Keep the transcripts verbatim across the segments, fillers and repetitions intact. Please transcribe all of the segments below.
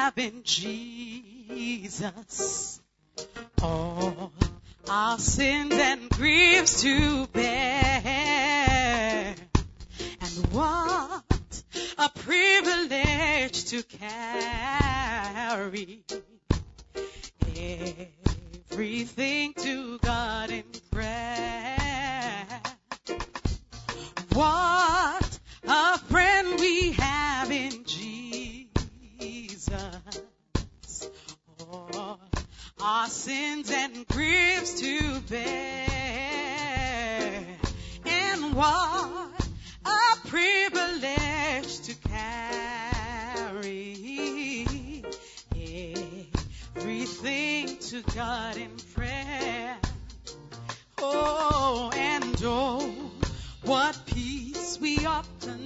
have in Jesus, all our sins and griefs to bear. And what a privilege to carry everything to God in prayer. What a friend we have in Jesus. All our sins and griefs to bear. And what a privilege to carry everything to God in prayer. Oh, and oh, what peace we often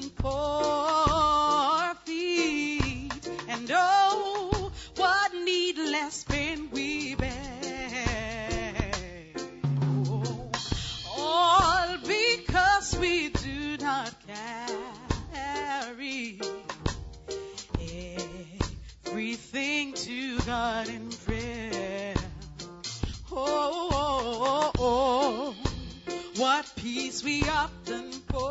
forfeit, and oh, what needless pain we bear. Oh, all because we do not carry everything to God in prayer. Oh, oh, oh, oh, what peace we often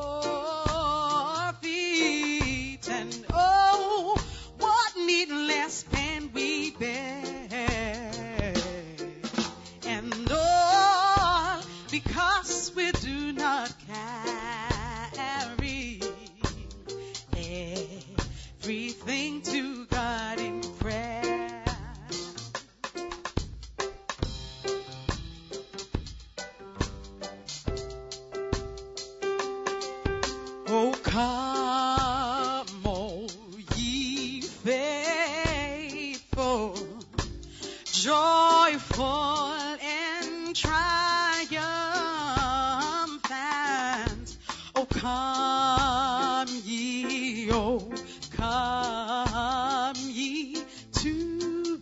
forfeit, and oh, what needless pain we bear. And all because we do not carry everything to God in prayer. Oh, come, all ye faithful, joyful and triumphant. Oh, come ye, oh, come ye to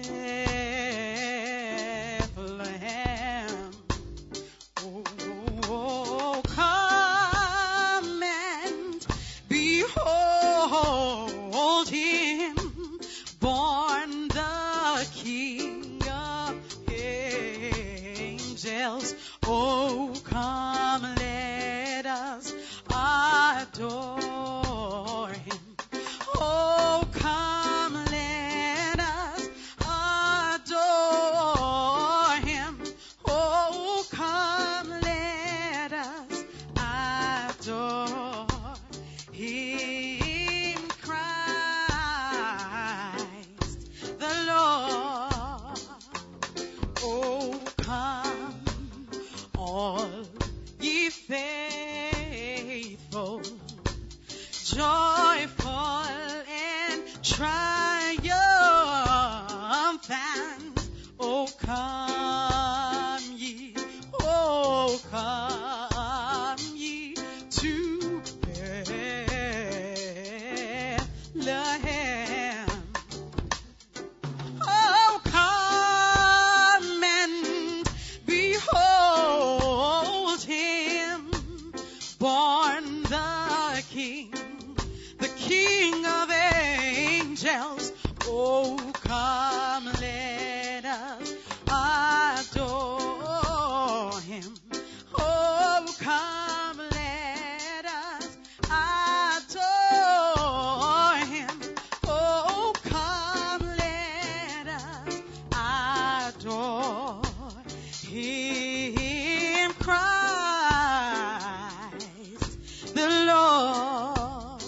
Bethlehem. Oh, oh, come and behold him, born the King of angels. Oh, come, let us adore him. Oh, come, let us adore him. Oh, come, let us adore him, Christ the Lord. Oh, come, all ye faithful, joyful and triumphant. Oh, come ye, oh, come ye to Bethlehem. Oh, come and behold him, born the King, the King of angels. Oh, come, let us adore him. Oh, come, let us adore him. Oh, come, let us adore him, Christ the Lord.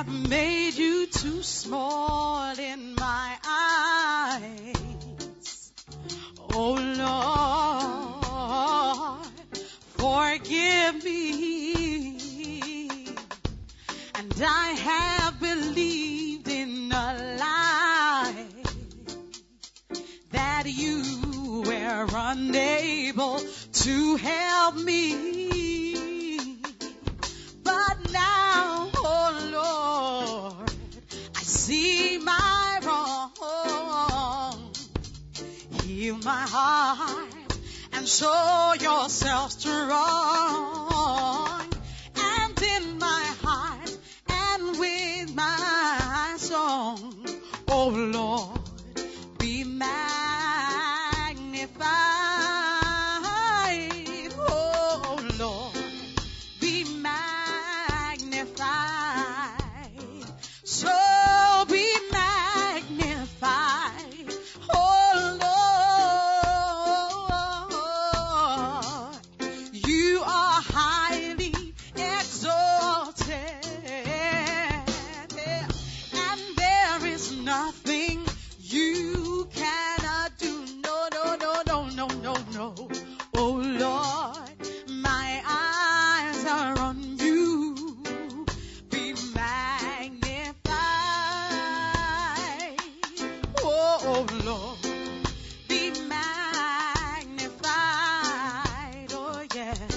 have made you too small in my eyes. Oh Lord, forgive me. And I have believed in a lie that you were unable to help me. But now, oh Lord, I see my wrong. Heal my heart and show yourself strong. And in my heart and with my song, oh Lord, be magnified. Oh Lord, be magnified. So be magnified. Oh Lord, you are highly exalted, and there is nothing you cannot do. No, no, no, no, no, no, no. Oh Lord, my eyes are on you. Be magnified. Oh Lord, be magnified. Oh yeah.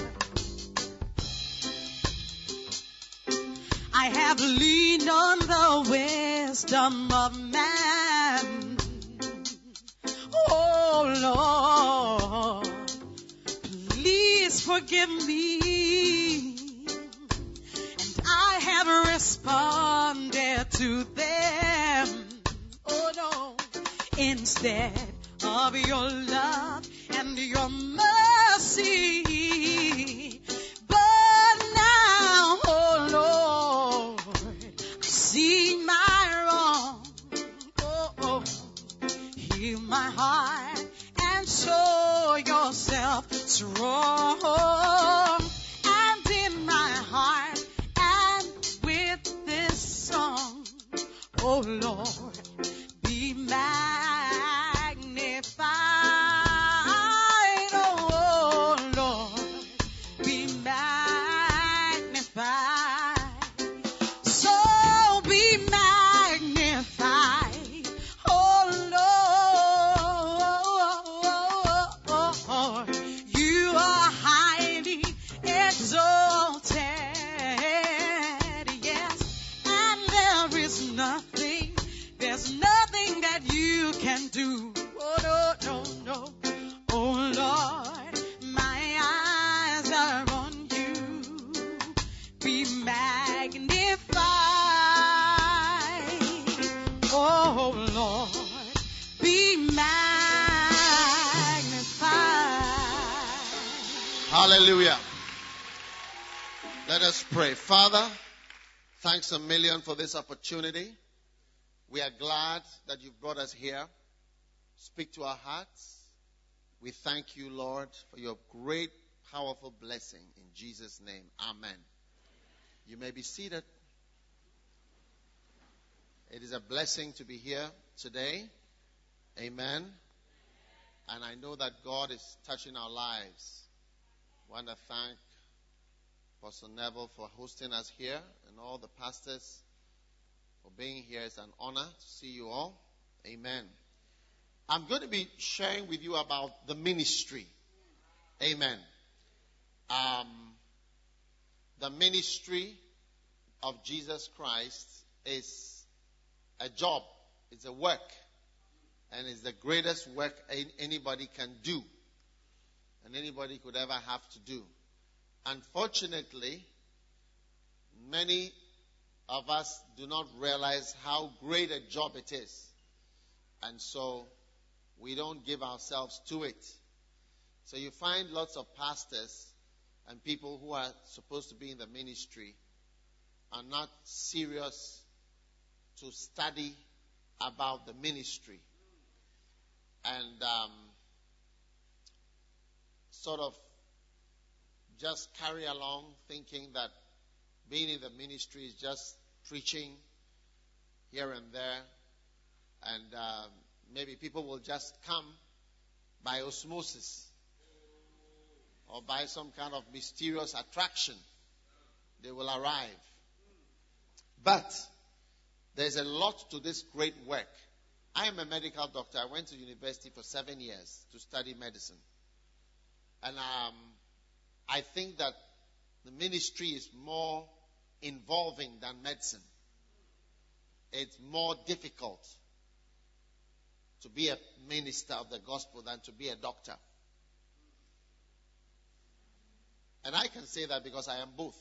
I have leaned on the wisdom of man. Oh Lord, please forgive me. And I have responded to them. Oh no, instead of your love and your mercy. But now, oh Lord, I see my wrong. Oh, oh. Heal my heart and show yourself strong. And in my heart and with this song, oh Lord, be magnified. Oh Lord, be magnified. So be magnified. Oh Lord, you are highly exalted. Yes, and there is nothing, there's nothing that you can do. Oh no, no, no. Oh Lord, my eyes are on you. Be magnified. Oh Lord, be magnified. Hallelujah. Let us pray. Father, thanks a million for this opportunity. We are glad that you've brought us here. Speak to our hearts. We thank you, Lord, for your great, powerful blessing. In Jesus' name, amen. You may be seated. It is a blessing to be here today. Amen. And I know that God is touching our lives. I want to thank Pastor Neville for hosting us here and all the pastors for being here. It's an honor to see you all. Amen. I'm going to be sharing with you about the ministry. Amen. Um, the ministry of Jesus Christ is a job. It's a work. And it's the greatest work anybody can do. And anybody could ever have to do. Unfortunately, many of us do not realize how great a job it is. And so we don't give ourselves to it. So you find lots of pastors and people who are supposed to be in the ministry are not serious to study about the ministry. And um, sort of just carry along thinking that being in the ministry is just preaching here and there. And um, maybe people will just come by osmosis or by some kind of mysterious attraction. They will arrive. But there's a lot to this great work. I am a medical doctor. I went to university for seven years to study medicine. And um, I think that the ministry is more involving than medicine. It's more difficult to be a minister of the gospel than to be a doctor. And I can say that because I am both.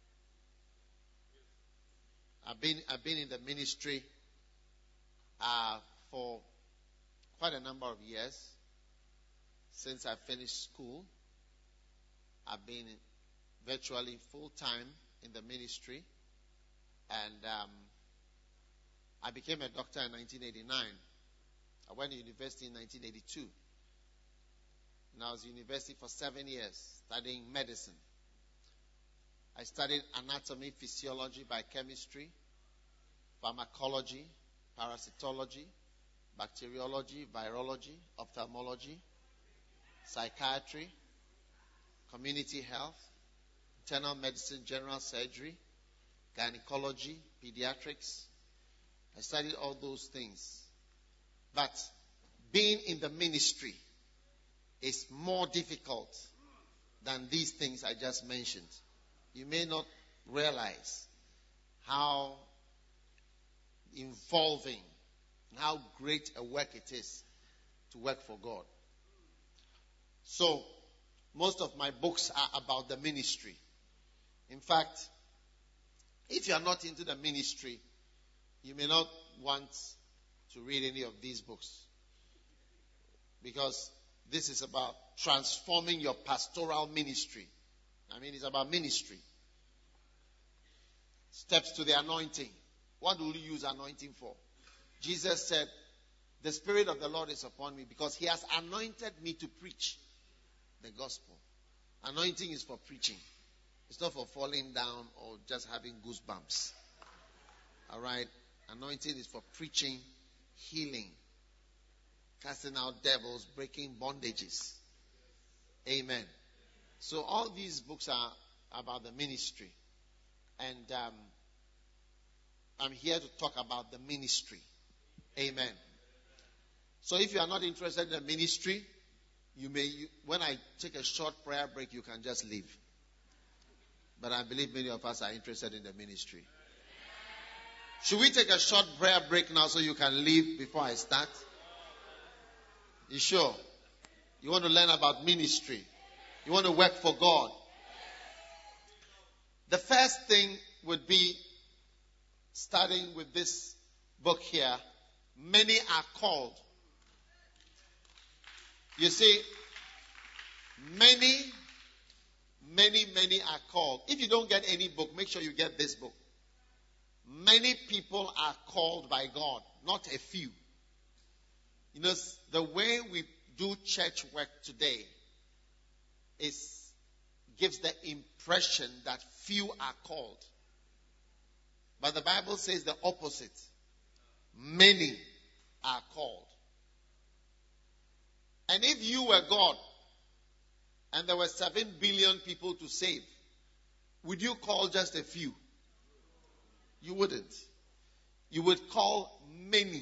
I've been I've been in the ministry uh, for quite a number of years. Since I finished school, I've been virtually full time in the ministry, and um, I became a doctor in nineteen eighty-nine. I went to university in nineteen eighty-two. And I was in university for seven years studying medicine. I studied anatomy, physiology, biochemistry, pharmacology, parasitology, bacteriology, virology, ophthalmology, psychiatry, community health, internal medicine, general surgery, gynecology, pediatrics. I studied all those things. But being in the ministry is more difficult than these things I just mentioned. You may not realize how involving, how great a work it is to work for God. So, most of my books are about the ministry. In fact, if you are not into the ministry, you may not want to read any of these books. Because this is about transforming your pastoral ministry. I mean, it's about ministry. Steps to the anointing. What will you use anointing for? Jesus said, the Spirit of the Lord is upon me because He has anointed me to preach the gospel. Anointing is for preaching. It's not for falling down or just having goosebumps. All right? Anointing is for preaching, healing, casting out devils, breaking bondages. Amen. So all these books are about the ministry. And um, I'm here to talk about the ministry. Amen. So if you are not interested in the ministry, you may, you, when I take a short prayer break, you can just leave. But I believe many of us are interested in the ministry. Should we take a short prayer break now so you can leave before I start? You sure? You want to learn about ministry? You want to work for God? The first thing would be starting with this book here. Many are called. You see, many, many, many are called. If you don't get any book, make sure you get this book. Many people are called by God, not a few. You know, the way we do church work today is gives the impression that few are called. But the Bible says the opposite. Many are called. And if you were God and there were seven billion people to save, would you call just a few? You wouldn't. You would call many.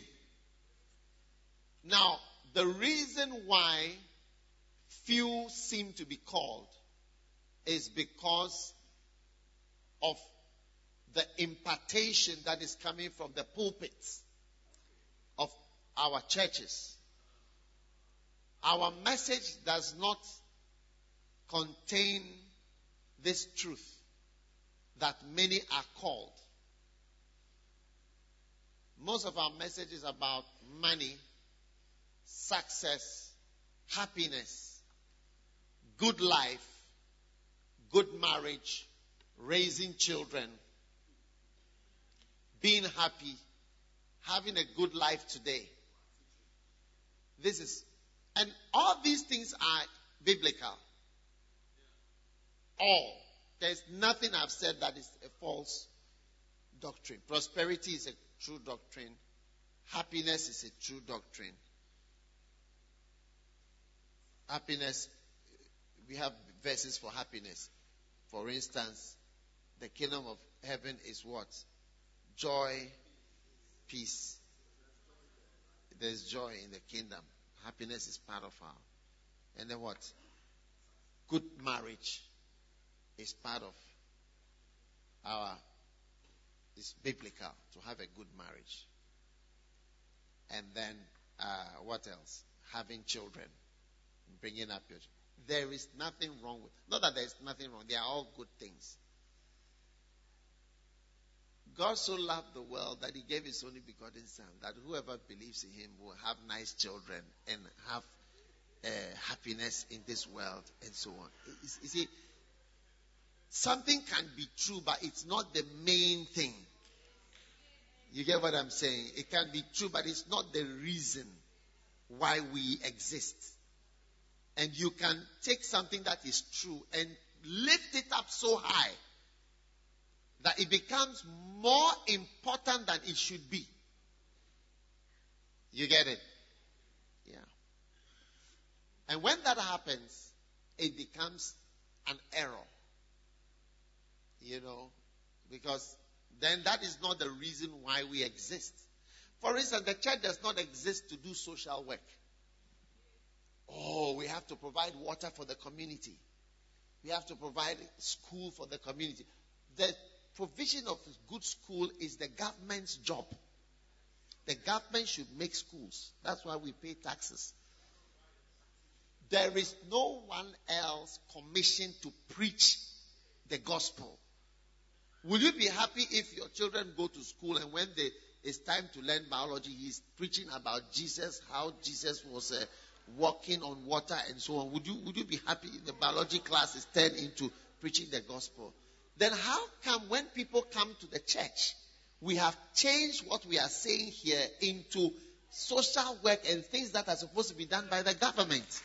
Now, the reason why few seem to be called is because of the impartation that is coming from the pulpits of our churches. Our message does not contain this truth that many are called. Most of our message is about money, success, happiness, good life, good marriage, raising children, being happy, having a good life today. This is, and all these things are biblical. All. There's nothing I've said that is a false doctrine. Prosperity is a true doctrine. Happiness is a true doctrine. Happiness, we have verses for happiness. For instance, the kingdom of heaven is what? Joy, peace. There's joy in the kingdom. Happiness is part of our. And then what? Good marriage is part of our. It's biblical to have a good marriage. And then uh, what else? Having children, bringing up your children. There is nothing wrong with. Not that there is nothing wrong. They are all good things. God so loved the world that he gave his only begotten son, that whoever believes in him will have nice children and have uh, happiness in this world and so on. You see, something can be true, but it's not the main thing. You get what I'm saying? It can be true, but it's not the reason why we exist. And you can take something that is true and lift it up so high that it becomes more important than it should be. You get it? Yeah. And when that happens, it becomes an error. You know, because then that is not the reason why we exist. For instance, the church does not exist to do social work. Oh, we have to provide water for the community. We have to provide school for the community. The provision of good school is the government's job. The government should make schools. That's why we pay taxes. There is no one else commissioned to preach the gospel. Will you be happy if your children go to school and when they, it's time to learn biology, he's preaching about Jesus, how Jesus was uh, walking on water and so on? Would you, would you be happy if the biology class is turned into preaching the gospel? Then how come when people come to the church, we have changed what we are saying here into social work and things that are supposed to be done by the government?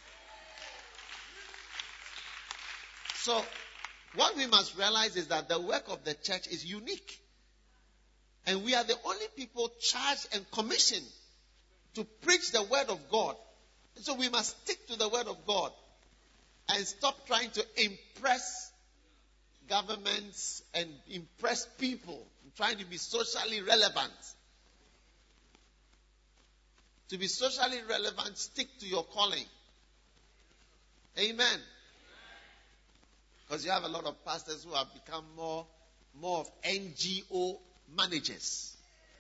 So, what we must realize is that the work of the church is unique. And we are the only people charged and commissioned to preach the word of God. So we must stick to the word of God and stop trying to impress governments and impress people, trying to be socially relevant. To be socially relevant, stick to your calling. Amen. Because you have a lot of pastors who have become more, more of N G O managers.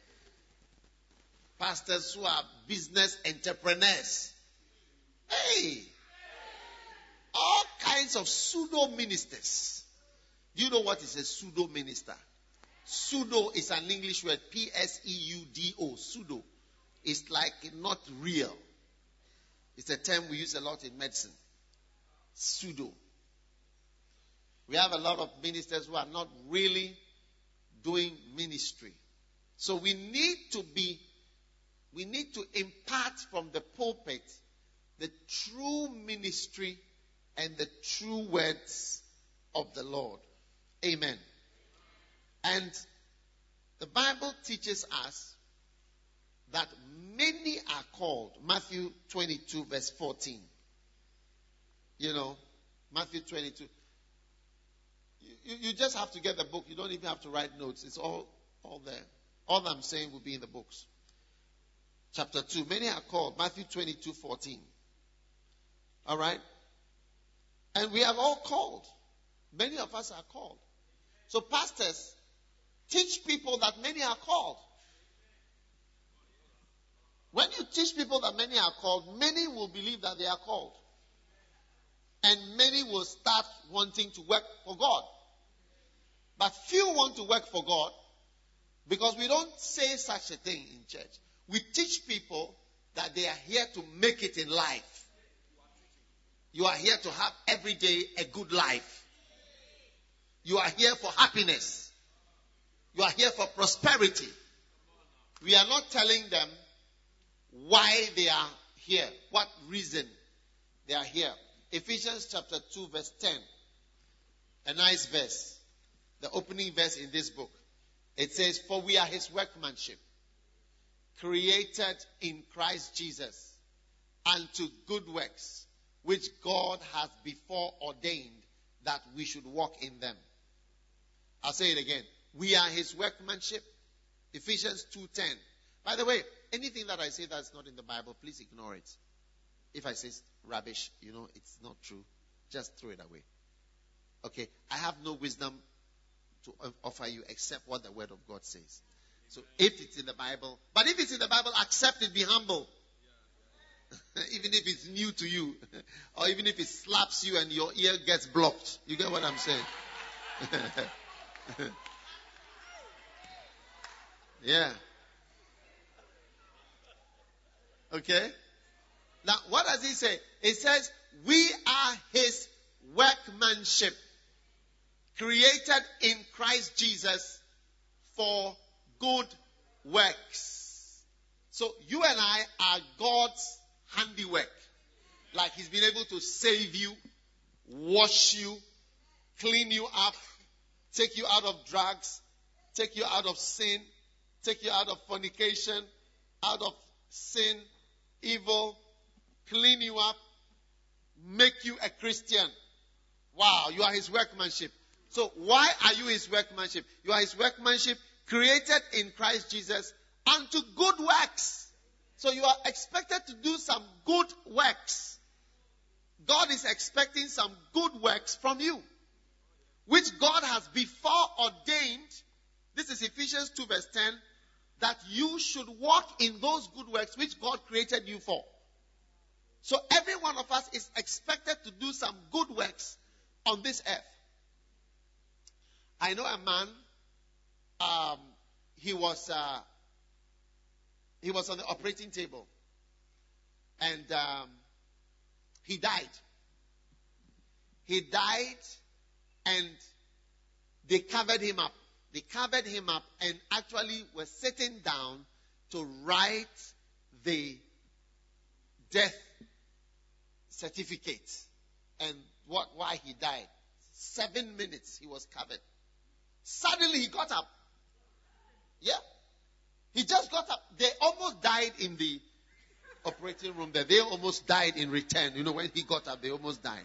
Pastors who are business entrepreneurs. Hey! All kinds of pseudo ministers. Do you know what is a pseudo minister? Pseudo is an English word. P S E U D O. Pseudo. It's like not real. It's a term we use a lot in medicine. Pseudo. We have a lot of ministers who are not really doing ministry. So we need to be, we need to impart from the pulpit the true ministry and the true words of the Lord. Amen. And the Bible teaches us that many are called. Matthew twenty-two verse fourteen. You know, Matthew twenty-two. You, you just have to get the book. You don't even have to write notes. It's all, all there. All I'm saying will be in the books. Chapter two. Many are called. Matthew twenty-two fourteen. All right? And we are all called. Many of us are called. So pastors, teach people that many are called. When you teach people that many are called, many will believe that they are called. And many will start wanting to work for God. But few want to work for God because we don't say such a thing in church. We teach people that they are here to make it in life. You are here to have every day a good life. You are here for happiness. You are here for prosperity. We are not telling them why they are here, what reason they are here. Ephesians chapter two verse ten. A nice verse. The opening verse in this book. It says, for we are his workmanship. created in Christ Jesus unto good works, which God has before ordained that we should walk in them. I'll say it again. We are his workmanship. Ephesians two ten. By the way, anything that I say that's not in the Bible, please ignore it. If I say rubbish, you know, it's not true. Just throw it away. Okay? I have no wisdom to offer you except what the Word of God says. So if it's in the Bible, but if it's in the Bible, accept it, be humble. Even if it's new to you, or even if it slaps you and your ear gets blocked. You get what I'm saying? Yeah. Okay? Now, what does he say? It says, we are his workmanship, created in Christ Jesus for good works. So, you and I are God's handiwork. Like he's been able to save you, wash you, clean you up, take you out of drugs, take you out of sin, take you out of fornication, out of sin, evil, clean you up, make you a Christian. Wow, you are his workmanship. So why are you his workmanship? You are his workmanship created in Christ Jesus unto good works. So you are expected to do some good works. God is expecting some good works from you, which God has before ordained. This is Ephesians two verse ten, that you should walk in those good works which God created you for. So every one of us is expected to do some good works on this earth. I know a man, um, he was uh, he was on the operating table, and um, he died. He died, and they covered him up. They covered him up and actually were sitting down to write the death certificate and what why he died. Seven minutes he was covered. Suddenly he got up. Yeah. He just got up. They almost died in the operating room there. They almost died in return. You know, when he got up, they almost died.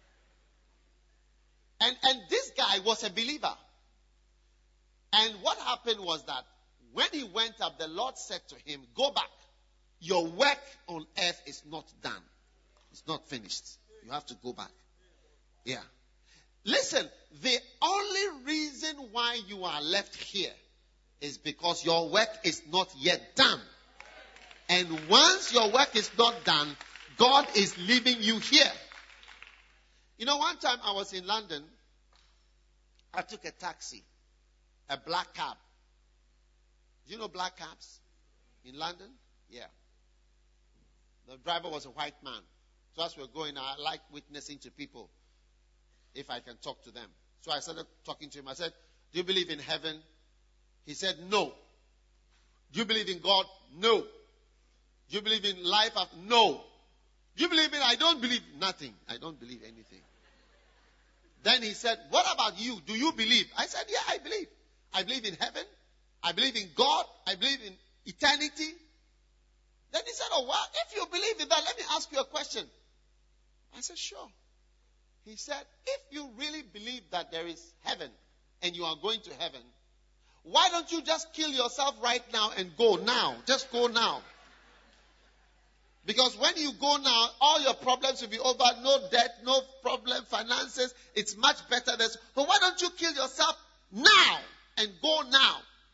And, and this guy was a believer. And what happened was that when he went up, the Lord said to him, go back. Your work on earth is not done. It's not finished. You have to go back. Yeah. Listen, the only reason why you are left here is because your work is not yet done. And once your work is not done, God is leaving you here. You know, one time I was in London. I took a taxi, a black cab. Do you know black cabs in London? Yeah. The driver was a white man. So as we were going, I like witnessing to people if I can talk to them. So I started talking to him. I said, do you believe in heaven? He said, no. Do you believe in God? No. Do you believe in life after? No. Do you believe in? I don't believe nothing. I don't believe anything. Then he said, what about you? Do you believe? I said, yeah, I believe. I believe in heaven. I believe in God. I believe in eternity. Then he said, oh, well, if you believe in that, let me ask you a question. I said, sure. He said, if you really believe that there is heaven and you are going to heaven, why don't you just kill yourself right now and go now? Just go now. Because when you go now, all your problems will be over. No debt, no problem, finances. It's much better than... So why don't you kill yourself now and go now?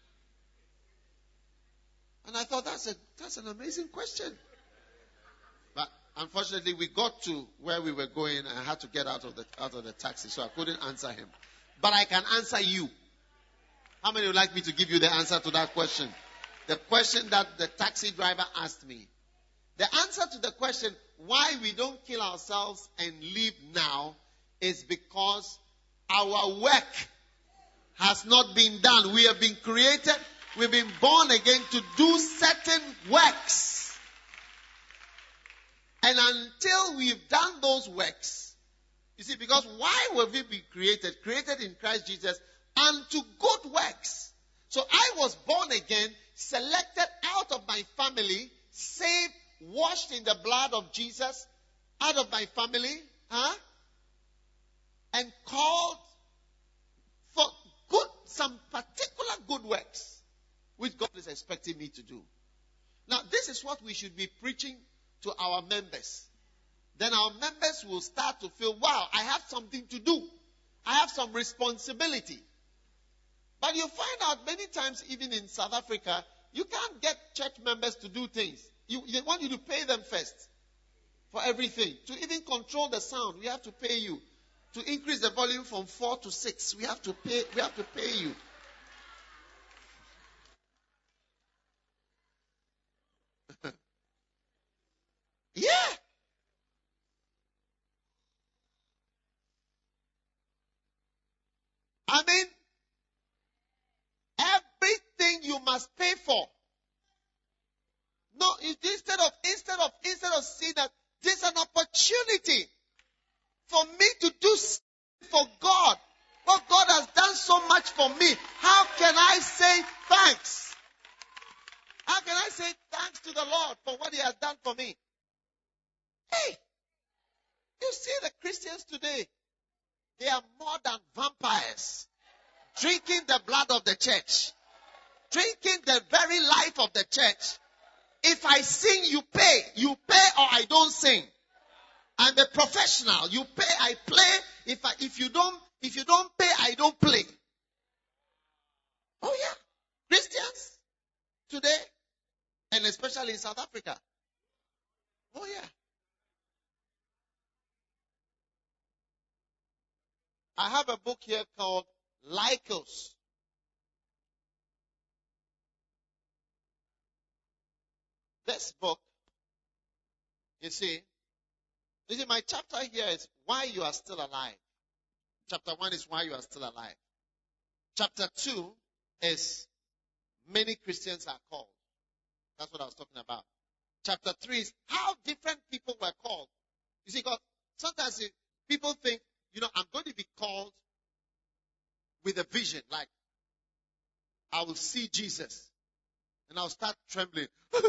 And I thought, that's a that's an amazing question. But unfortunately, we got to where we were going and I had to get out of the out of the taxi, so I couldn't answer him. But I can answer you. How many would like me to give you the answer to that question? The question that the taxi driver asked me. The answer to the question why we don't kill ourselves and live now is because our work has not been done. We have been created, we've been born again to do certain works. And until we've done those works, you see, because why were we be created? Created in Christ Jesus unto good works. So I was born again selected out of my family, saved, washed in the blood of Jesus, out of my family, huh? And called for good, some particular good works, which God is expecting me to do. Now, this is what we should be preaching to our members. Then our members will start to feel, wow, I have something to do. I have some responsibility. But you find out many times, even in South Africa, you can't get church members to do things. You, they want you to pay them first for everything. To even control the sound, we have to pay you. To increase the volume from four to six, we have to pay. We have to pay you. Yeah. I mean, everything you must pay for. No, instead of instead of instead of seeing that there's an opportunity for me to do for God. Oh, God has done so much for me. How can I say thanks? How can I say thanks to the Lord for what He has done for me? Hey, you see the Christians today, they are more than vampires, drinking the blood of the church, drinking the very life of the church. If I sing, you pay. You pay or I don't sing. I'm a professional. You pay, I play. If I, if you don't, if you don't pay, I don't play. Oh yeah, Christians today, and especially in South Africa. Oh yeah. I have a book here called Lycos. This book, you see, you see, my chapter here is why you are still alive. Chapter one is why you are still alive. Chapter two is many Christians are called. That's what I was talking about. Chapter three is how different people were called. You see, because sometimes people think, you know, I'm going to be called with a vision, like I will see Jesus and I'll start trembling.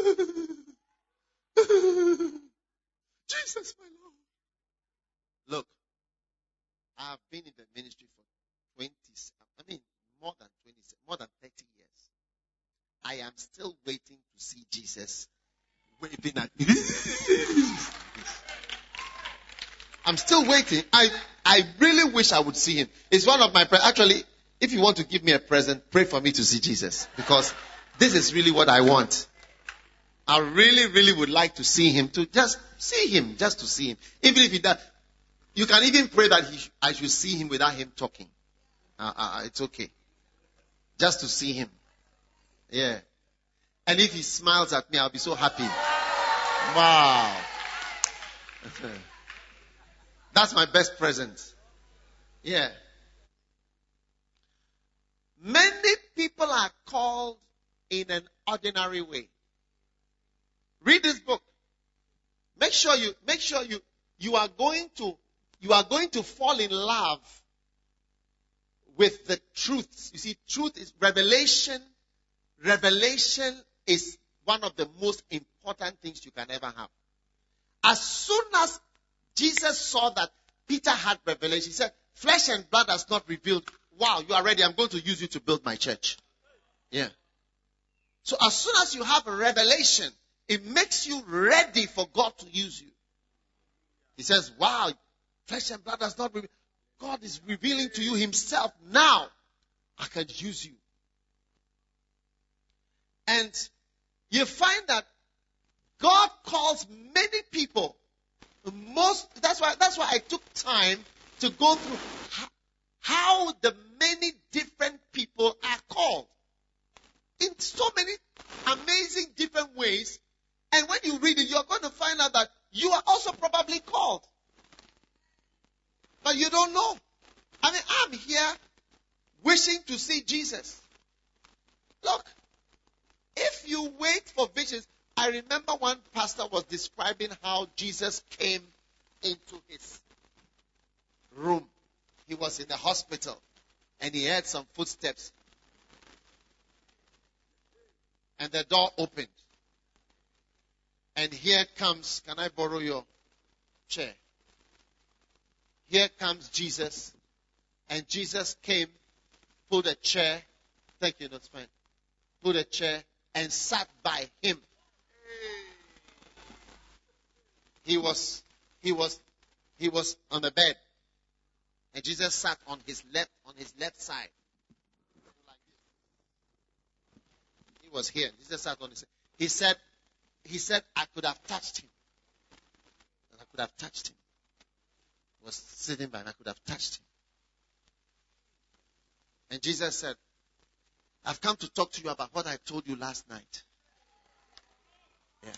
Jesus, my Lord. Look, I have been in the ministry for twenty, I mean, more than twenty, more than thirty years. I am still waiting to see Jesus waving at me. I'm still waiting. I, I really wish I would see him. It's one of my prayers. Actually, if you want to give me a present, pray for me to see Jesus. Because this is really what I want. I really, really would like to see him, to just see him, just to see him. Even if he does, you can even pray that he, I should see him without him talking. Uh, uh, it's okay. Just to see him. Yeah. And if he smiles at me, I'll be so happy. Wow. That's my best present. Yeah. Many people are called in an ordinary way. Read this book. Make sure you, make sure you, you are going to, you are going to fall in love with the truth. You see, truth is revelation. Revelation is one of the most important things you can ever have. As soon as Jesus saw that Peter had revelation, he said, flesh and blood has not revealed. Wow, you are ready. I'm going to use you to build my church. Yeah. So as soon as you have a revelation, it makes you ready for God to use you. He says, wow, flesh and blood has not revealed. God is revealing to you himself now. I can use you. And you find that God calls many people. Most, that's why, that's why I took time to go through how, how the many different people are called. In so many amazing different ways. And when you read it, you're going to find out that you are also probably called. But you don't know. I mean, I'm here wishing to see Jesus. Look, if you wait for visions, I remember one pastor was describing how Jesus came into his room. He was in the hospital and he heard some footsteps. And the door opened. And here comes, can I borrow your chair? Here comes Jesus. And Jesus came, pulled a chair. Thank you, that's fine. Pulled a chair and sat by him. He was, he was, he was on the bed. And Jesus sat on his left, on his left side. He was here. Jesus sat on his side. He said, he said, I could have touched him. And I could have touched him. He was sitting by and I could have touched him. And Jesus said, I've come to talk to you about what I told you last night. Yeah.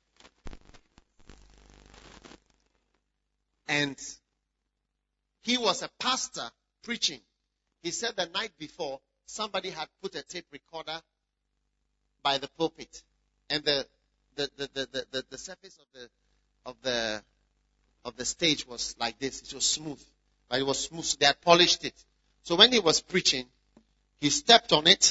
And he was a pastor preaching. He said the night before, somebody had put a tape recorder by the pulpit. And the the, the, the, the, the, the surface of the of the of the stage was like this. It was smooth. But it was smooth. So they had polished it. So when he was preaching, he stepped on it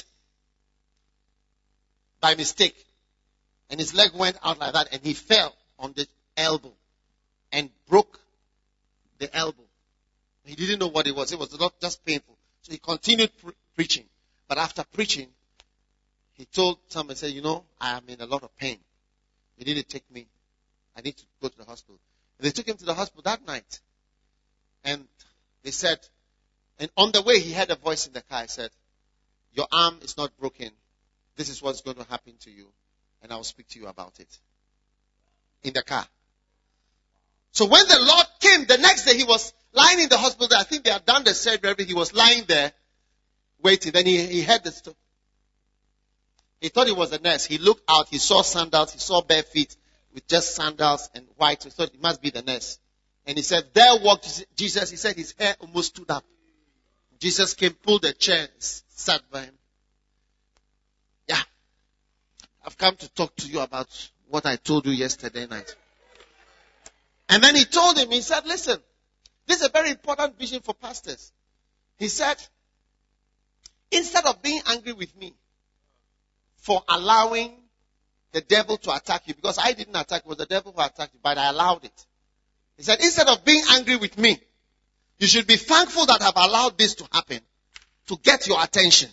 by mistake. And his leg went out like that and he fell on the elbow and broke the elbow. He didn't know what it was. It was not just painful. So he continued pre- preaching. But after preaching, he told someone, said, you know, I am in a lot of pain. You need to take me. I need to go to the hospital. And they took him to the hospital that night. And they said, and on the way he heard a voice in the car. He said, your arm is not broken. This is what's going to happen to you. And I will speak to you about it. In the car. So when the Lord came, the next day he was lying in the hospital. I think they had done the surgery. He was lying there, waiting. Then he, he heard the story. He thought it was a nurse. He looked out. He saw sandals. He saw bare feet with just sandals and white. So he thought it must be the nurse. And he said, there walked Jesus. He said his hair almost stood up. Jesus came, pulled a chair, and sat by him. Yeah. I've come to talk to you about what I told you yesterday night. And then he told him, he said, listen, this is a very important vision for pastors. He said, instead of being angry with me for allowing the devil to attack you, because I didn't attack, it was the devil who attacked you, but I allowed it. He said, instead of being angry with me, you should be thankful that I've allowed this to happen to get your attention.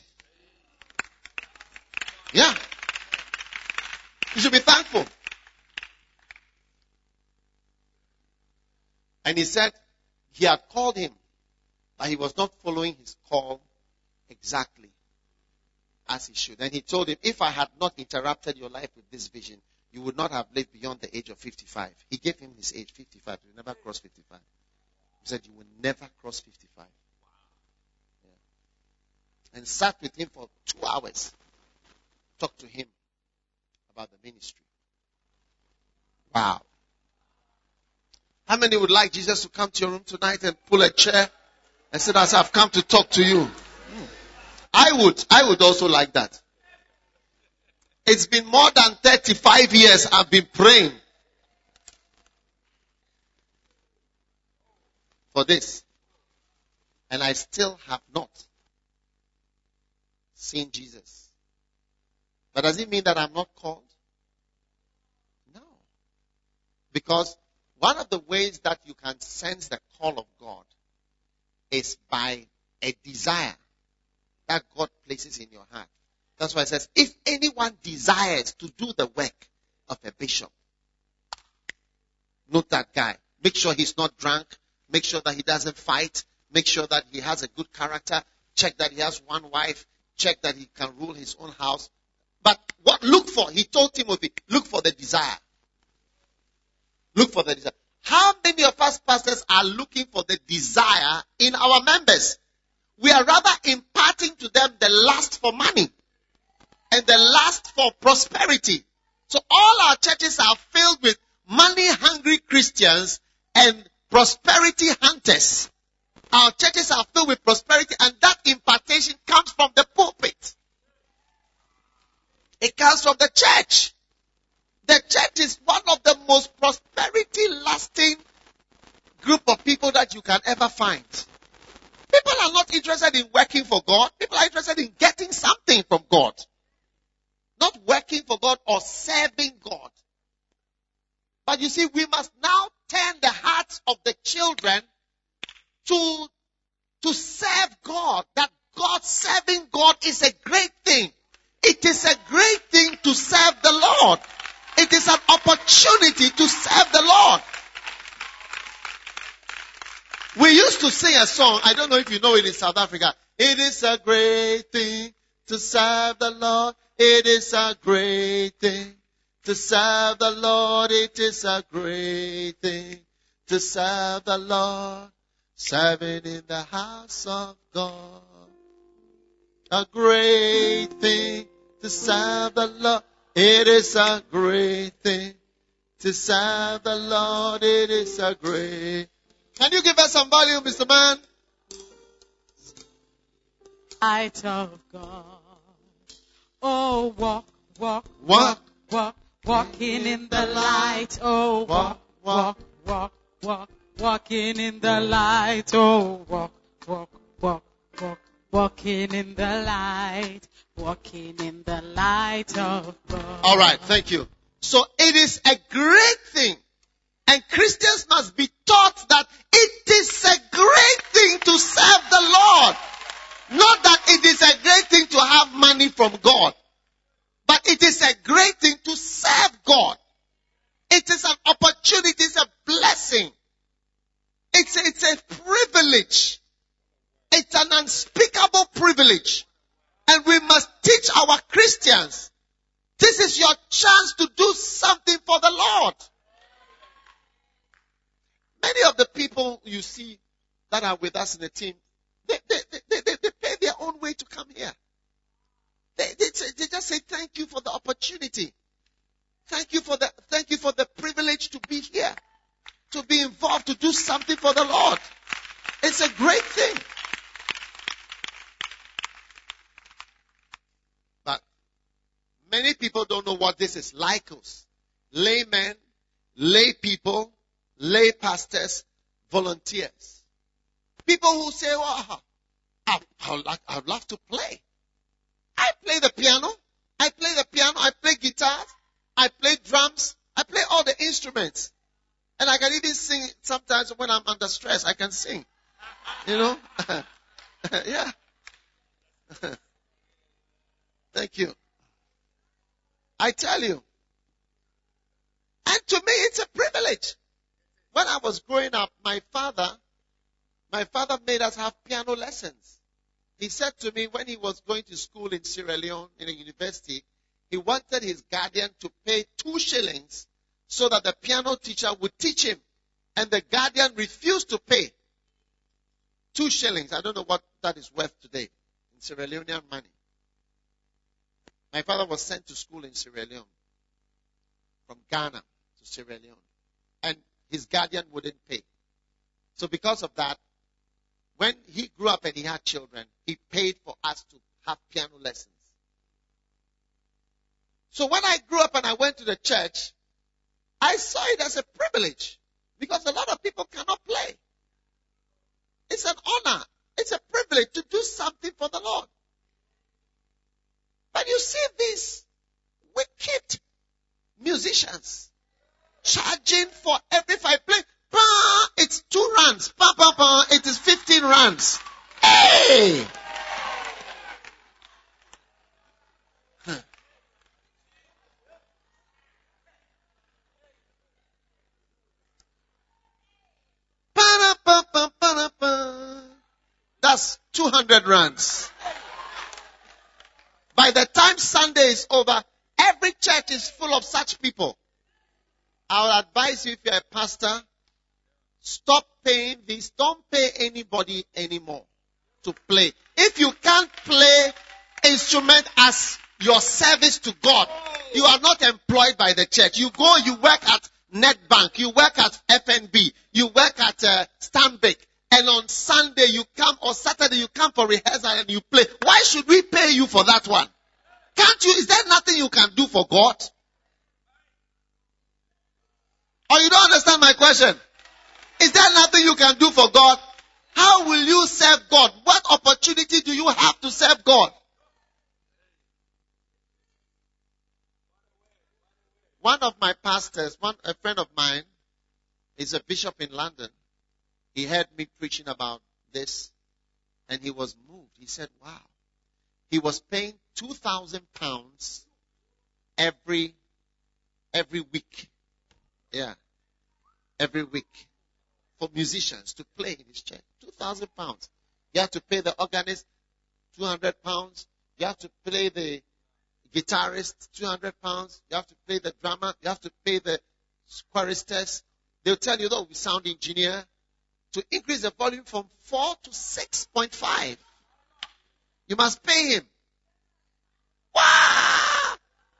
Yeah. You should be thankful. And he said he had called him, but he was not following his call exactly as he should. And he told him, if I had not interrupted your life with this vision, you would not have lived beyond the age of fifty-five. He gave him his age, fifty-five. You never cross fifty-five. He said, you will never cross fifty-five. Yeah. And sat with him for two hours. Talked to him about the ministry. Wow. How many would like Jesus to come to your room tonight and pull a chair and say, as I've come to talk to you? Hmm. I would, I would also like that. It's been more than thirty-five years I've been praying for this. And I still have not seen Jesus. But does it mean that I'm not called? No. Because one of the ways that you can sense the call of God is by a desire that God places in your heart. That's why it says, if anyone desires to do the work of a bishop, note that guy. Make sure he's not drunk. Make sure that he doesn't fight. Make sure that he has a good character. Check that he has one wife. Check that he can rule his own house. But what look for? He told Timothy, look for the desire. Look for the desire. How many of us pastors are looking for the desire in our members? We are rather imparting to them the lust for money and the lust for prosperity. So all our churches are filled with money-hungry Christians and prosperity hunters. Our churches are filled with prosperity, and that impartation comes from the pulpit. It comes from the church. The church is one of the most prosperity-lasting group of people that you can ever find. People are not interested in working for God. People are interested in getting something from God. Not working But you see, we must now turn the hearts of the children to, to serve God. That God, serving God is a great thing. It is a great thing to serve the Lord. It is an opportunity to serve the Lord. We used to sing a song, I don't know if you know it in South Africa. It is a great thing to serve the Lord. It is a great thing to serve the Lord. It is a great thing to serve the Lord. Serving in the house of God. A great thing to serve the Lord. It is a great thing to serve the Lord. It is a great. Can you give us some volume, Mister Man? Light of God. Oh, walk, walk, Walk, walk, walking in the light. Oh, walk, walk, walk, walk, walking in the light. Oh, walk, walk, walk, walk, walking in the light. Walking in the light of God. All right, thank you. So it is a great thing. And Christians must be taught that it is a great thing to serve the Lord. Not that it is a great thing to have money from God. But it is a great thing to serve God. It is an opportunity, it's a blessing. It's a, it's a privilege. It's an unspeakable privilege. And we must teach our Christians, this is your chance to do something for the Lord. Many of the people you see that are with us in the team, they, they, they, they, they pay their own way to come here. They, they, they just say thank you for the opportunity. Thank you for the, thank you for the privilege to be here, to be involved, to do something for the Lord. It's a great thing. But many people don't know what this is. Laicos, laymen, lay people, lay pastors, volunteers. People who say, well, I, I, would like, I would love to play. I play the piano. I play the piano. I play guitars. I play drums. I play all the instruments. And I can even sing sometimes when I'm under stress. I can sing. You know? Yeah. Thank you. I tell you. And to me, it's a privilege. When I was growing up, my father, my father made us have piano lessons. He said to me when he was going to school in Sierra Leone, in a university, he wanted his guardian to pay two shillings so that the piano teacher would teach him. And the guardian refused to pay. Two shillings. I don't know what that is worth today in Sierra Leonean money. My father was sent to school in Sierra Leone, from Ghana to Sierra Leone. And his guardian wouldn't pay. So because of that, when he grew up and he had children, he paid for us to have piano lessons. So when I grew up and I went to the church, I saw it as a privilege because a lot of people cannot play. It's an honor. It's a privilege to do something for the Lord. But you see these wicked musicians charging for every five play. Bah, it's two rands. Bah, bah, bah, it is fifteen rands. Hey! Huh. Ba, ba, ba, ba, ba. That's two hundred rands. By the time Sunday is over, every church is full of such people. I would advise you, if you're a pastor, stop paying this. Don't pay anybody anymore to play. If you can't play instrument as your service to God, you are not employed by the church. You go, you work at Netbank, you work at F N B, you work at uh, Stanbic, and on Sunday you come, or Saturday you come for rehearsal and you play. Why should we pay you for that one? Can't you? Is there nothing you can do for God? Or you don't understand my question? Is there nothing you can do for God? How will you serve God? What opportunity do you have to serve God? One of my pastors, one a friend of mine, is a bishop in London. He heard me preaching about this, and he was moved. He said, wow. He was paying two thousand pounds every, every week. Yeah. Every week. For musicians to play in his church. two thousand pounds. You have to pay the organist two hundred pounds. You have to pay the guitarist two hundred pounds. You have to pay the drummer. You have to pay the choristers. They'll tell you, though, we sound engineer, to increase the volume from four to six point five. You must pay him. Wow!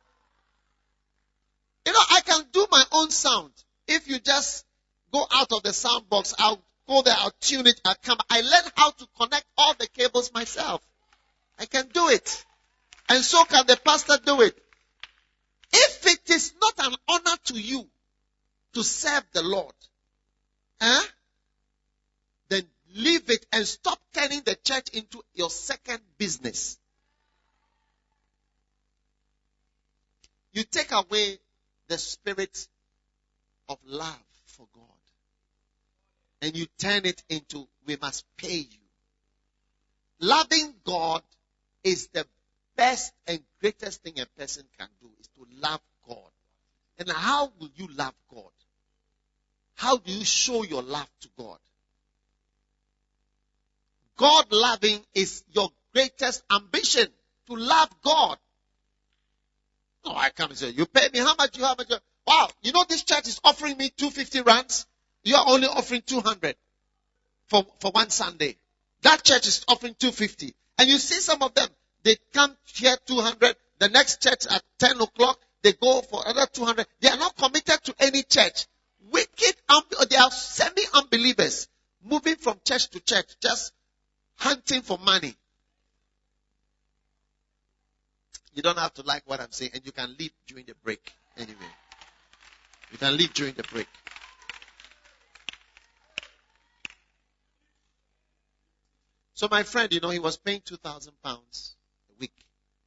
You know, I can do my own sound. If you just go out of the sound box, I'll go there, I'll tune it, I'll come. I learned how to connect all the cables myself. I can do it. And so can the pastor do it. If it is not an honor to you to serve the Lord, eh, then leave it and stop turning the church into your second business. You take away the spirit of love for God. And you turn it into, we must pay you. Loving God is the best and greatest thing a person can do, is to love God. And how will you love God? How do you show your love to God? God loving is your greatest ambition, to love God. No, I come and say, you pay me how much? You how much? Wow, you know this church is offering me two hundred fifty rands. You are only offering two hundred for, for one Sunday. That church is offering two hundred fifty. And you see some of them, they come here two hundred. The next church at ten o'clock, they go for another two hundred. They are not committed to any church. Wicked, they are semi-unbelievers moving from church to church, just hunting for money. You don't have to like what I'm saying, and you can leave during the break anyway. You can leave during the break. So my friend, you know, he was paying two thousand pounds a week.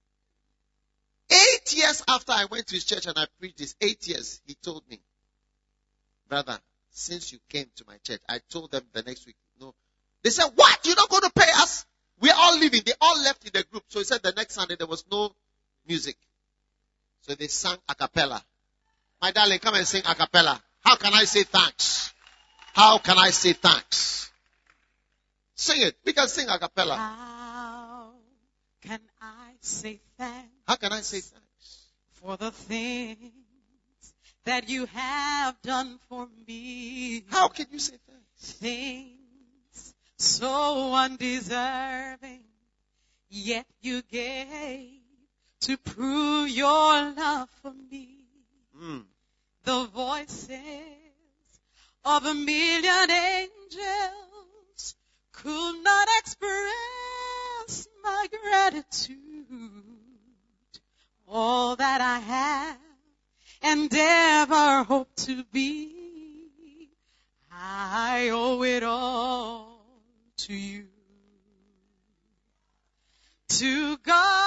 Eight years after I went to his church and I preached this, eight years, he told me, brother, since you came to my church, I told them the next week, no. They said, what? You're not going to pay us? We're all leaving. They all left in the group. So he said the next Sunday there was no music. So they sang a cappella. My darling, come and sing a cappella. How can I say thanks? How can I say thanks? Sing it. We can sing a cappella. How can I say thanks? How can I say thanks? For the things that you have done for me. How can you say thanks? Things so undeserving, yet you gave to prove your love for me. Mm. The voices of a million angels could not express my gratitude. All that I have and ever hope to be, I owe it all to you. To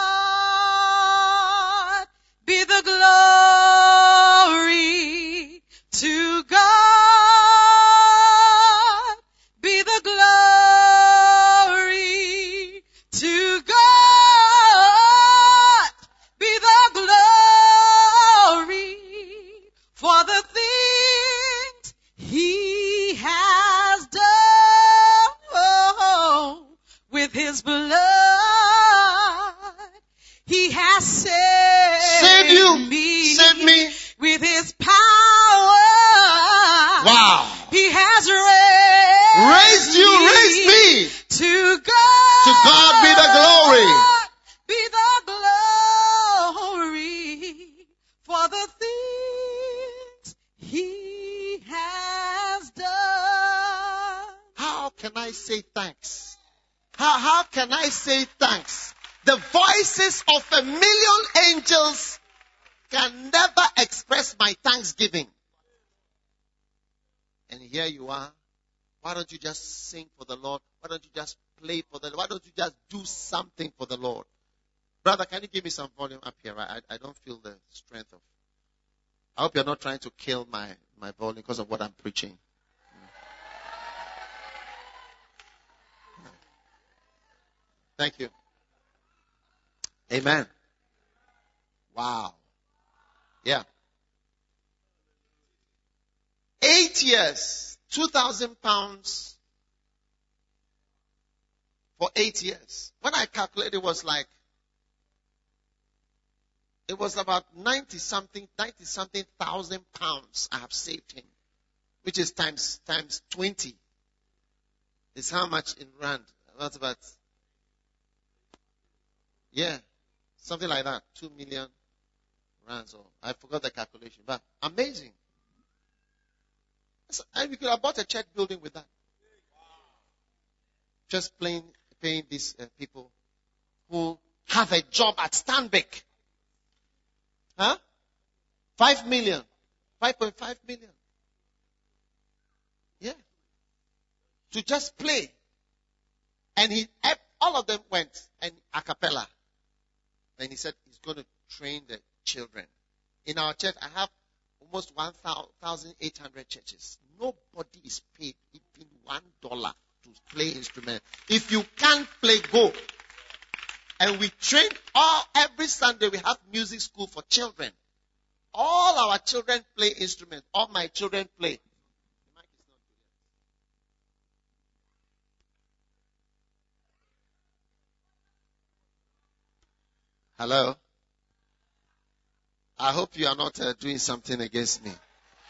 God be the glory. To God be the glory. To God be the glory for the things He has done. Oh, with His blood, He has saved, Save you. me. Save me. With His power. Wow. He has raised, Raised you, raised me. To God, To God be the glory. Be the glory for the things He has done. How can I say thanks? How, how can I say thanks? The voices of a million angels can never express my thanksgiving. And here you are. Why don't you just sing for the Lord? Why don't you just play for the Lord? Why don't you just do something for the Lord? Brother, can you give me some volume up here? I, I don't feel the strength of I hope you're not trying to kill my, my volume because of what I'm preaching. Thank you. Amen. Wow. Yeah. Eight years, two thousand pounds for eight years. When I calculated, it was like, it was about ninety something, ninety something thousand pounds I have saved him, which is times, times twenty. It's how much in rand? That's about, yeah, something like that. Two million rands. Or I forgot the calculation, but amazing. And we could have bought a church building with that. Just plain paying these uh, people who have a job at Stanbic. Huh? Five million. Five point five million. Yeah. To just play. And he, all of them went and a cappella. Then he said he's going to train the children. In our church, I have almost one thousand eight hundred churches. Nobody is paid even one dollar to play instrument. If you can't play, go. And we train all, every Sunday we have music school for children. All our children play instruments. All my children play. Hello? I hope you are not uh, doing something against me.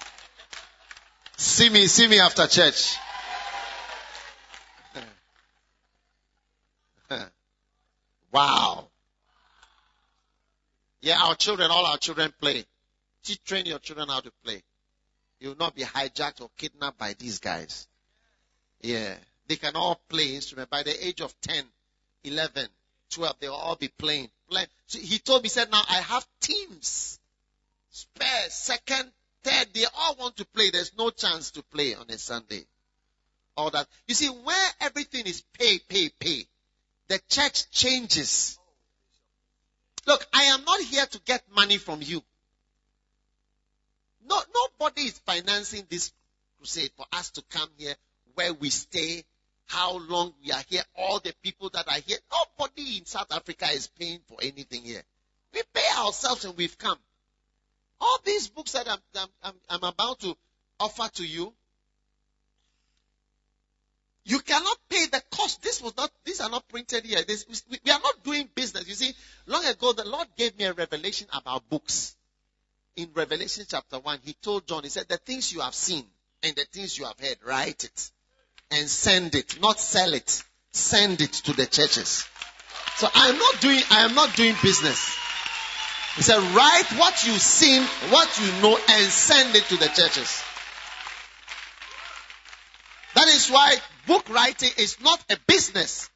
See me, see me after church. Wow. Yeah, our children, all our children play. Teach, train your children how to play. You will not be hijacked or kidnapped by these guys. Yeah. They can all play instruments. By the age of ten, eleven, twelve, they will all be playing. playing. So he told me, he said, now I have teams. Spare, second, third, they all want to play. There's no chance to play on a Sunday. All that. You see, where everything is pay, pay, pay, the church changes. Look, I am not here to get money from you. No, nobody is financing this crusade for us to come here, where we stay, how long we are here, all the people that are here. Nobody in South Africa is paying for anything here. We pay ourselves and we've come. All these books that I'm, I'm, I'm, I'm about to offer to you, you cannot pay the cost. This was not, these are not printed here. This, we, we are not doing business. You see, long ago, the Lord gave me a revelation about books. In Revelation chapter one, he told John, he said, the things you have seen and the things you have heard, write it and send it, not sell it. Send it to the churches. So I am not doing, I am not doing business. He said, write what you've seen, what you know, and send it to the churches. That is why book writing is not a business.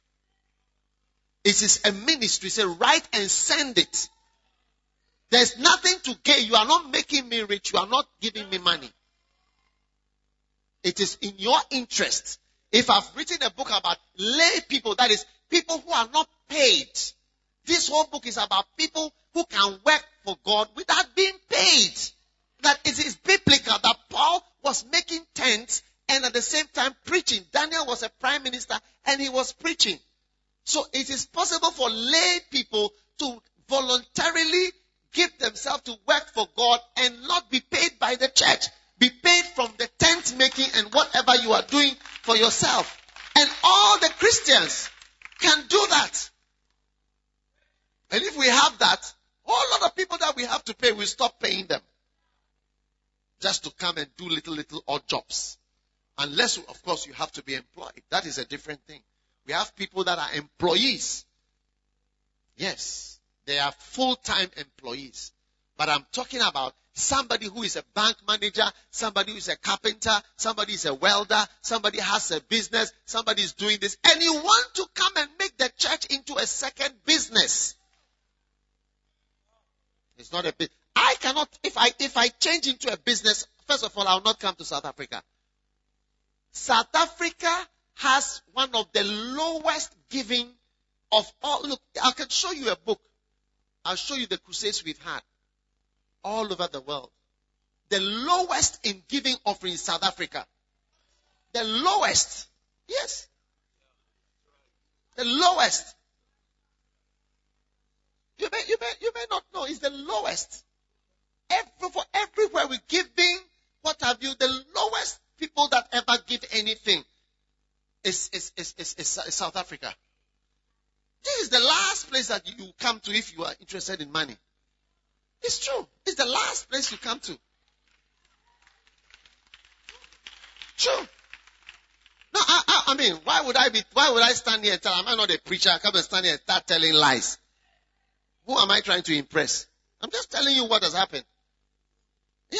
It is a ministry. Say, write and send it. There's nothing to gain. You are not making me rich. You are not giving me money. It is in your interest. If I've written a book about lay people, that is, people who are not paid. This whole book is about people who can work for God without being paid. That it is biblical that Paul was making tents and at the same time preaching. Daniel was a prime minister and he was preaching. So it is possible for lay people to voluntarily give themselves to work for God and not be paid by the church. Be paid from the tent making and whatever you are doing for yourself. And all the Christians can do that. And if we have that, all of the people that we have to pay, we stop paying them. Just to come and do little, little odd jobs. Unless, of course, you have to be employed. That is a different thing. We have people that are employees. Yes, they are full-time employees. But I'm talking about somebody who is a bank manager, somebody who is a carpenter, somebody is a welder, somebody has a business, somebody is doing this. And you want to come and make the church into a second business. It's not a bit. I cannot, if I, if I change into a business, first of all, I will not come to South Africa. South Africa has one of the lowest giving of all. Look, I can show you a book. I'll show you the crusades we've had. all over the world. The lowest in giving offering is South Africa. The lowest. Yes. The lowest. You may, you may, you may not know. It's the lowest. Every, for everywhere we're giving, what have you, the lowest people that ever give anything is, is, is, is, is, is South Africa. This is the last place that you come to if you are interested in money. It's true. It's the last place you come to. True. No, I, I, I mean, why would I be, why would I stand here and tell, am I not a preacher? I come and stand here and start telling lies. Who am I trying to impress? I'm just telling you what has happened. Yeah.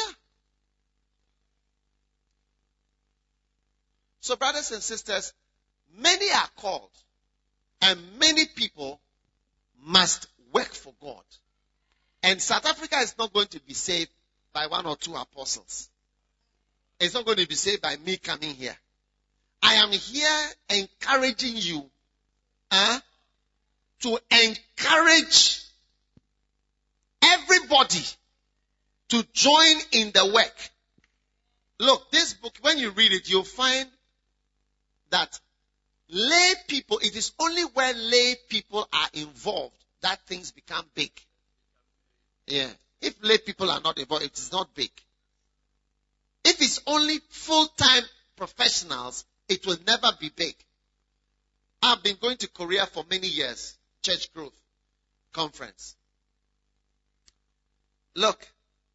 So brothers and sisters, many are called and many people must work for God. And South Africa is not going to be saved by one or two apostles. It's not going to be saved by me coming here. I am here encouraging you uh, to encourage everybody to join in the work. Look, this book, when you read it, you'll find that lay people, it is only where lay people are involved that things become big. Yeah. If lay people are not involved, it is not big. If it's only full-time professionals, it will never be big. I've been going to Korea for many years. Church Growth Conference. Look.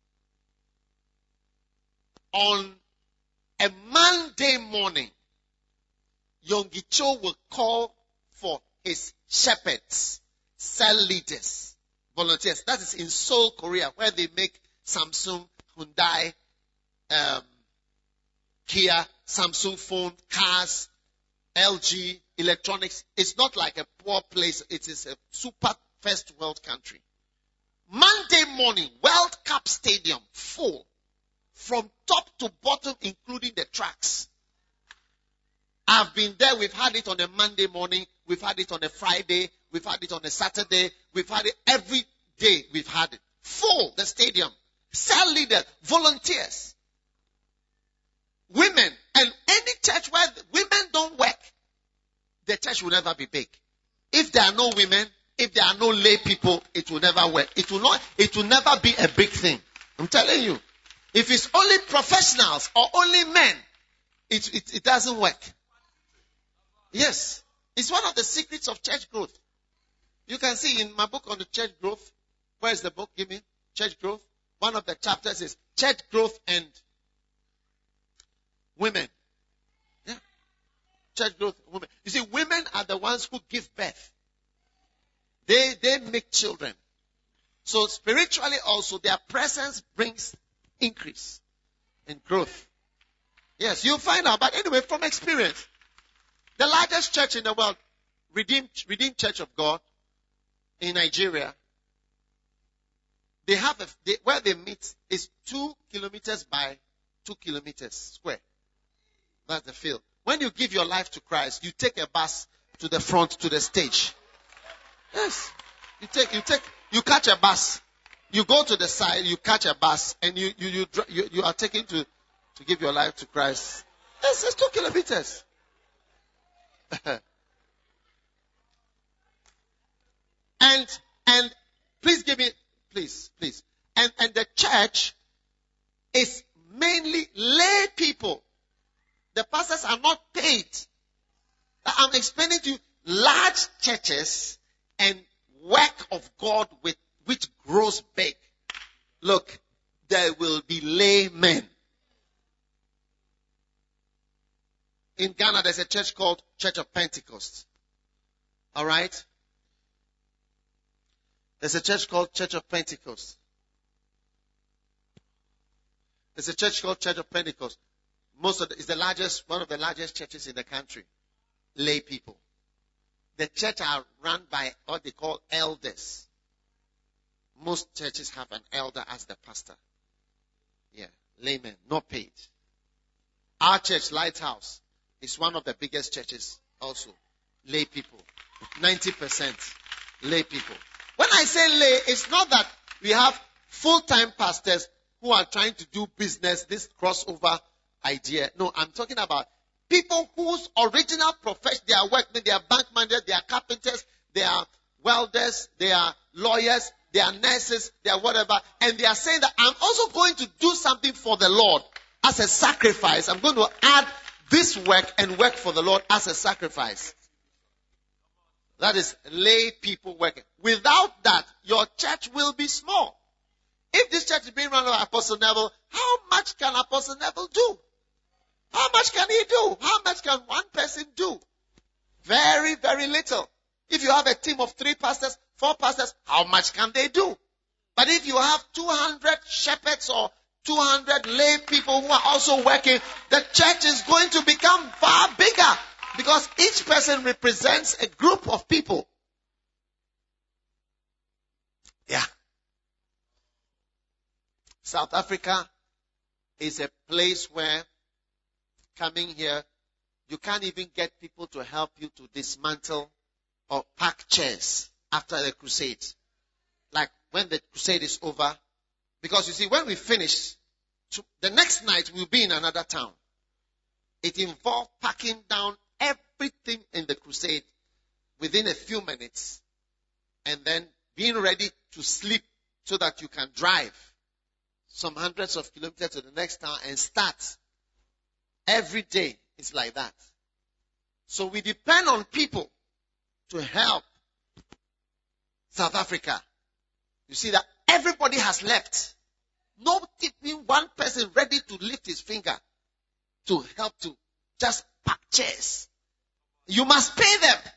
On a Monday morning, Yonggi Cho will call for his shepherds, cell leaders, volunteers. That is in Seoul, Korea, where they make Samsung, Hyundai, um, Kia, Samsung phone, cars, L G, electronics. It's not like a poor place. It is a super first world country. Monday morning, World Cup Stadium, full. From top to bottom, including the tracks. I've been there. We've had it on a Monday morning. We've had it on a Friday. We've had it on a Saturday. We've had it every day. We've had it. Full, the stadium. Cell leaders, volunteers. Women. And any church where women don't work, the church will never be big. If there are no women, if there are no lay people, it will never work. It will not, it will never be a big thing. I'm telling you. If it's only professionals or only men, it, it, it doesn't work. Yes. It's one of the secrets of church growth. You can see in my book on the church growth. Where is the book? Give me. Church growth. One of the chapters is church growth and women. Yeah. Church growth, women. You see, women are the ones who give birth. They, they make children. So spiritually also, their presence brings increase in growth. Yes, you'll find out. But anyway, from experience, the largest church in the world, Redeemed, Redeemed Church of God in Nigeria, they have a, they, where they meet is two kilometers by two kilometers square. That's the field. When you give your life to Christ, you take a bus to the front to the stage. Yes, you take you take you catch a bus. You go to the side, you catch a bus, and you you you you, you are taken to, to give your life to Christ. Yes, it's two kilometers. and and please give me, please, please. And and the church is mainly lay people. The pastors are not paid. I'm explaining to you large churches and work of God with which grows big. Look, there will be laymen. In Ghana, there's a church called Church of Pentecost. All right? There's a church called Church of Pentecost. There's a church called Church of Pentecost. Most of the, it's the largest, one of the largest churches in the country. Lay people. The church are run by what they call elders. Most churches have an elder as the pastor. Yeah, laymen, not paid. Our church, Lighthouse, is one of the biggest churches also. Lay people. ninety percent lay people. When I say lay, it's not that we have full-time pastors who are trying to do business, this crossover idea. No, I'm talking about people whose original profession, they are workmen, they are bank managers, they are carpenters, they are welders, they are lawyers, they are nurses, they are whatever. And they are saying that I'm also going to do something for the Lord as a sacrifice. I'm going to add this work and work for the Lord as a sacrifice. That is lay people working. Without that, your church will be small. If this church is being run by Apostle Neville, how much can Apostle Neville do? How much can he do? How much can one person do? Very, very little. If you have a team of three pastors, four pastors, how much can they do? But if you have two hundred shepherds or two hundred lay people who are also working, the church is going to become far bigger because each person represents a group of people. Yeah. South Africa is a place where coming here, you can't even get people to help you to dismantle or pack chairs after the crusade. Like when the crusade is over. Because you see, when we finish, the next night we'll be in another town. It involved packing down everything in the crusade within a few minutes. And then being ready to sleep so that you can drive some hundreds of kilometers to the next town and start. Every day it's like that. So we depend on people to help South Africa. You see that everybody has left. Not even one person ready to lift his finger to help to just pack chairs. You must pay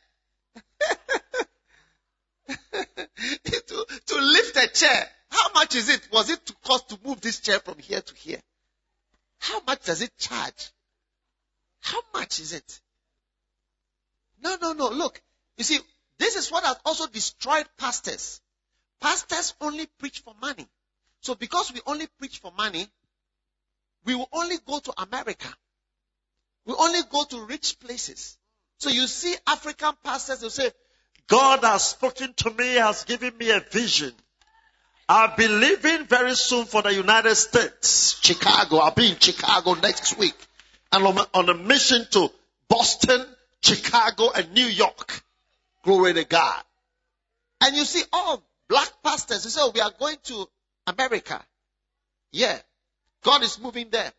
them to, to lift a chair. How much is it? Was it to cost to move this chair from here to here? How much does it charge? How much is it? No, no, no. Look, you see, this is what has also destroyed pastors. Pastors only preach for money. So because we only preach for money, we will only go to America. We only go to rich places. So you see African pastors will say, God has spoken to me, has given me a vision. I'll be leaving very soon for the United States, Chicago. I'll be in Chicago next week. And I'm on a mission to Boston, Chicago, and New York. Glory to God. And you see all black pastors, they say, oh, we are going to America. Yeah. God is moving there.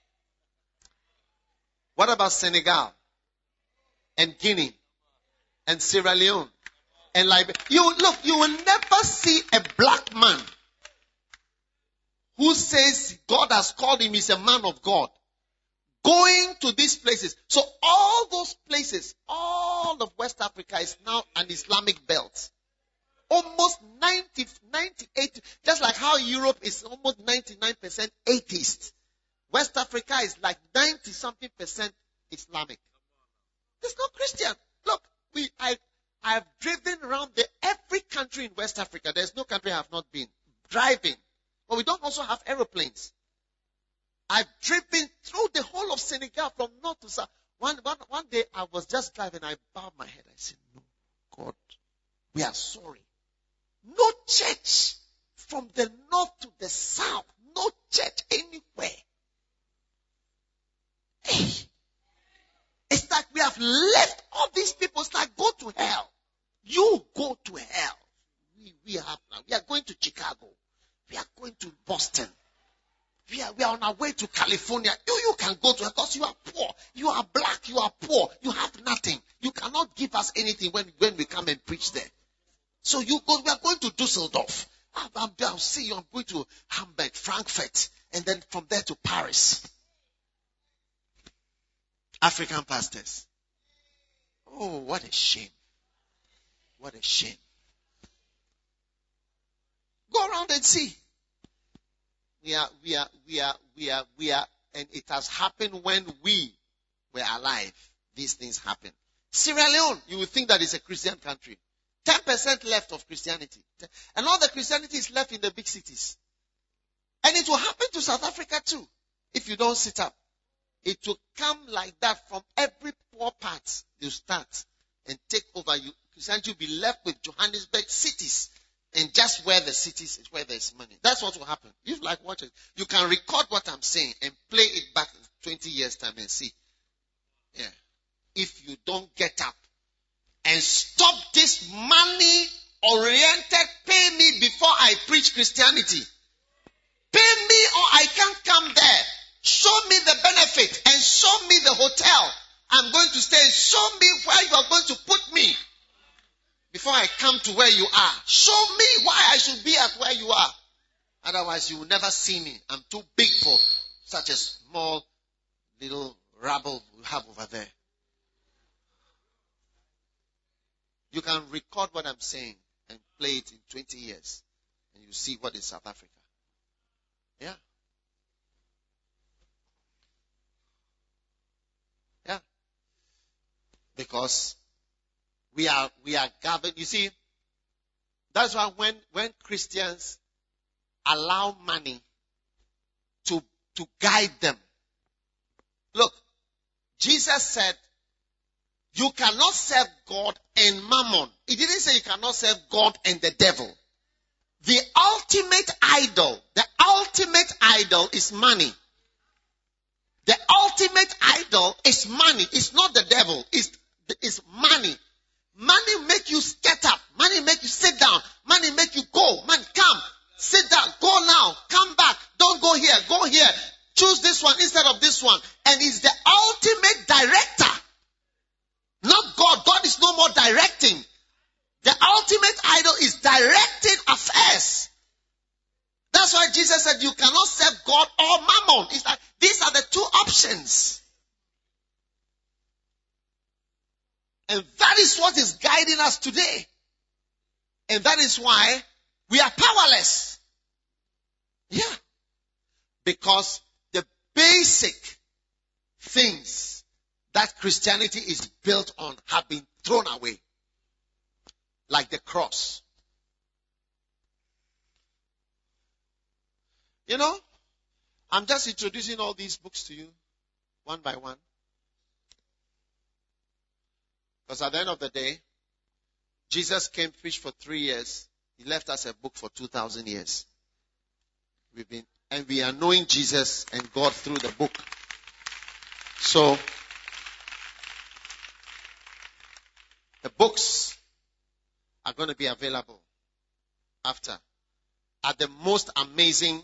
What about Senegal? And Guinea? And Sierra Leone? And Liberia? You look, you will never see a black man who says God has called him, he's a man of God, going to these places. So all those places, all of West Africa is now an Islamic belt. Almost ninety, ninety-eight, just like how Europe is almost ninety-nine percent atheist. West Africa is like ninety something percent Islamic. There's no Christian. Look, we, I, I've driven around the, every country in West Africa. There's no country I have not been. Driving. But we don't also have aeroplanes. I've driven through the whole of Senegal from north to south. One, one, one day I was just driving. I bowed my head. I said, no, God, we are sorry. No church from the north to the south. No church anywhere. Hey. It's like we have left all these people. It's like, go to hell. You go to hell. We, we have now. We are going to Chicago. We are going to Boston. We are, we are on our way to California. You, you can go to, because you are poor. You are black. You are poor. You have nothing. You cannot give us anything when, when we come and preach there. So you go, we are going to Dusseldorf. I'll, I'll, I'll see you. I'm going to Hamburg, Frankfurt, and then from there to Paris. African pastors. Oh, what a shame. What a shame. Go around and see. We are, we are, we are, we are, we are, and it has happened when we were alive. These things happen. Sierra Leone, you would think that it's a Christian country. ten percent left of Christianity. And all the Christianity is left in the big cities. And it will happen to South Africa too, if you don't sit up. It will come like that from every poor part. You start and take over. You Christianity will be left with Johannesburg cities. And just where the cities is where there's money. That's what will happen. You like watch it. You can record what I'm saying and play it back in twenty years time and see. Yeah. If you don't get up and stop this money oriented, pay me before I preach Christianity. Pay me or I can't come there. Show me the benefit and show me the hotel I'm going to stay. Show me where you are going to put me before I come to where you are. Show me why I should be at where you are. Otherwise you will never see me. I'm too big for such a small little rabble you have over there. You can record what I'm saying and play it in twenty years. And you see what is South Africa. Yeah. Yeah. Because we are we are governed. You see, that's why when, when Christians allow money to, to guide them. Look, Jesus said, you cannot serve God and mammon. He didn't say you cannot serve God and the devil. The ultimate idol, the ultimate idol is money. The ultimate idol is money. It's not the devil. It's, it's money. Money make you get up. Money make you sit down. Money make you go. Man, come. Sit down. Go now. Come back. Don't go here. Go here. Choose this one instead of this one. And it's the ultimate director. Not God. God is no more directing. The ultimate idol is directing affairs. That's why Jesus said you cannot serve God or mammon. It's like these are the two options. And that is what is guiding us today. And that is why we are powerless. Yeah. Because the basic things that Christianity is built on have been thrown away. Like the cross. You know, I'm just introducing all these books to you, one by one. Because at the end of the day, Jesus came, preached for three years. He left us a book for two thousand years. We've been, and we are knowing Jesus and God through the book. So, the books are going to be available after at the most amazing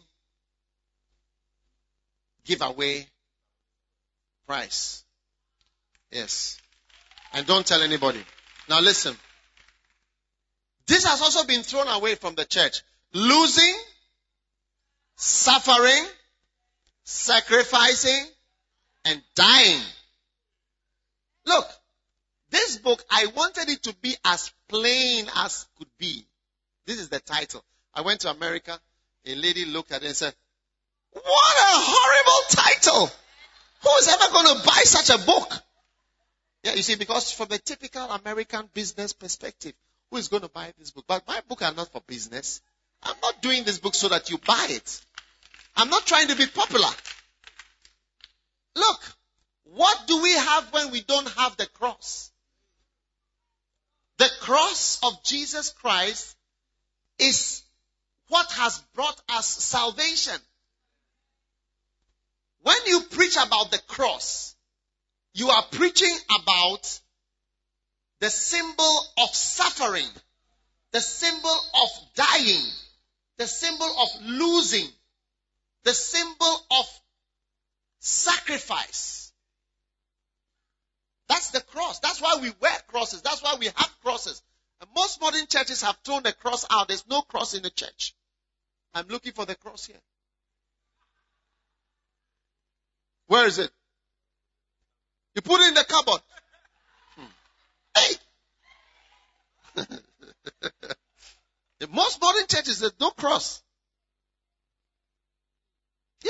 giveaway price. Yes. And don't tell anybody. Now listen. This has also been thrown away from the church. Losing, suffering, sacrificing, and dying. Look, this book, I wanted it to be as plain as could be. This is the title. I went to America. A lady looked at it and said, what a horrible title. Who is ever going to buy such a book? Yeah, you see, because from the typical American business perspective, who is going to buy this book? But my book are not for business. I'm not doing this book so that you buy it. I'm not trying to be popular. Look, what do we have when we don't have the cross? The cross of Jesus Christ is what has brought us salvation. When you preach about the cross, you are preaching about the symbol of suffering, the symbol of dying, the symbol of losing, the symbol of sacrifice. That's the cross. That's why we wear crosses. That's why we have crosses. And most modern churches have thrown the cross out. There's no cross in the church. I'm looking for the cross here. Where is it? You put it in the cupboard. Hmm. Hey! In most modern churches, there's no cross. Yeah.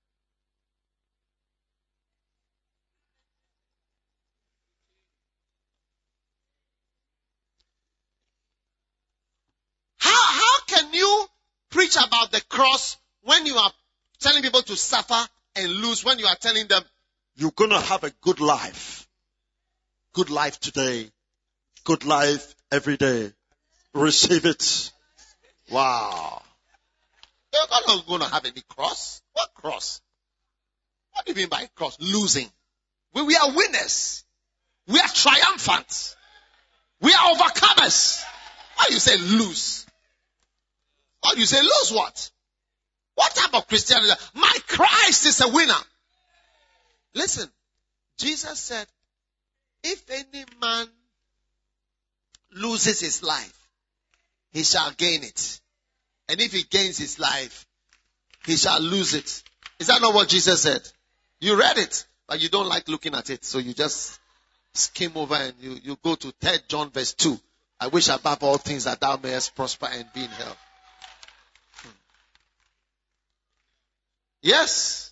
How, how can you preach about the cross when you are telling people to suffer and lose, when you are telling them, you're going to have a good life. Good life today. Good life every day. Receive it. Wow. You're not going to have any cross. What cross? What do you mean by cross? Losing. We, we are winners. We are triumphant. We are overcomers. Why you say lose? Why you say lose what? What type of Christianity? My Christ is a winner. Listen, Jesus said, if any man loses his life, he shall gain it. And if he gains his life, he shall lose it. Is that not what Jesus said? You read it, but you don't like looking at it. So you just skim over and you, you go to Third John verse two. I wish above all things that thou mayest prosper and be in health. Hmm. Yes.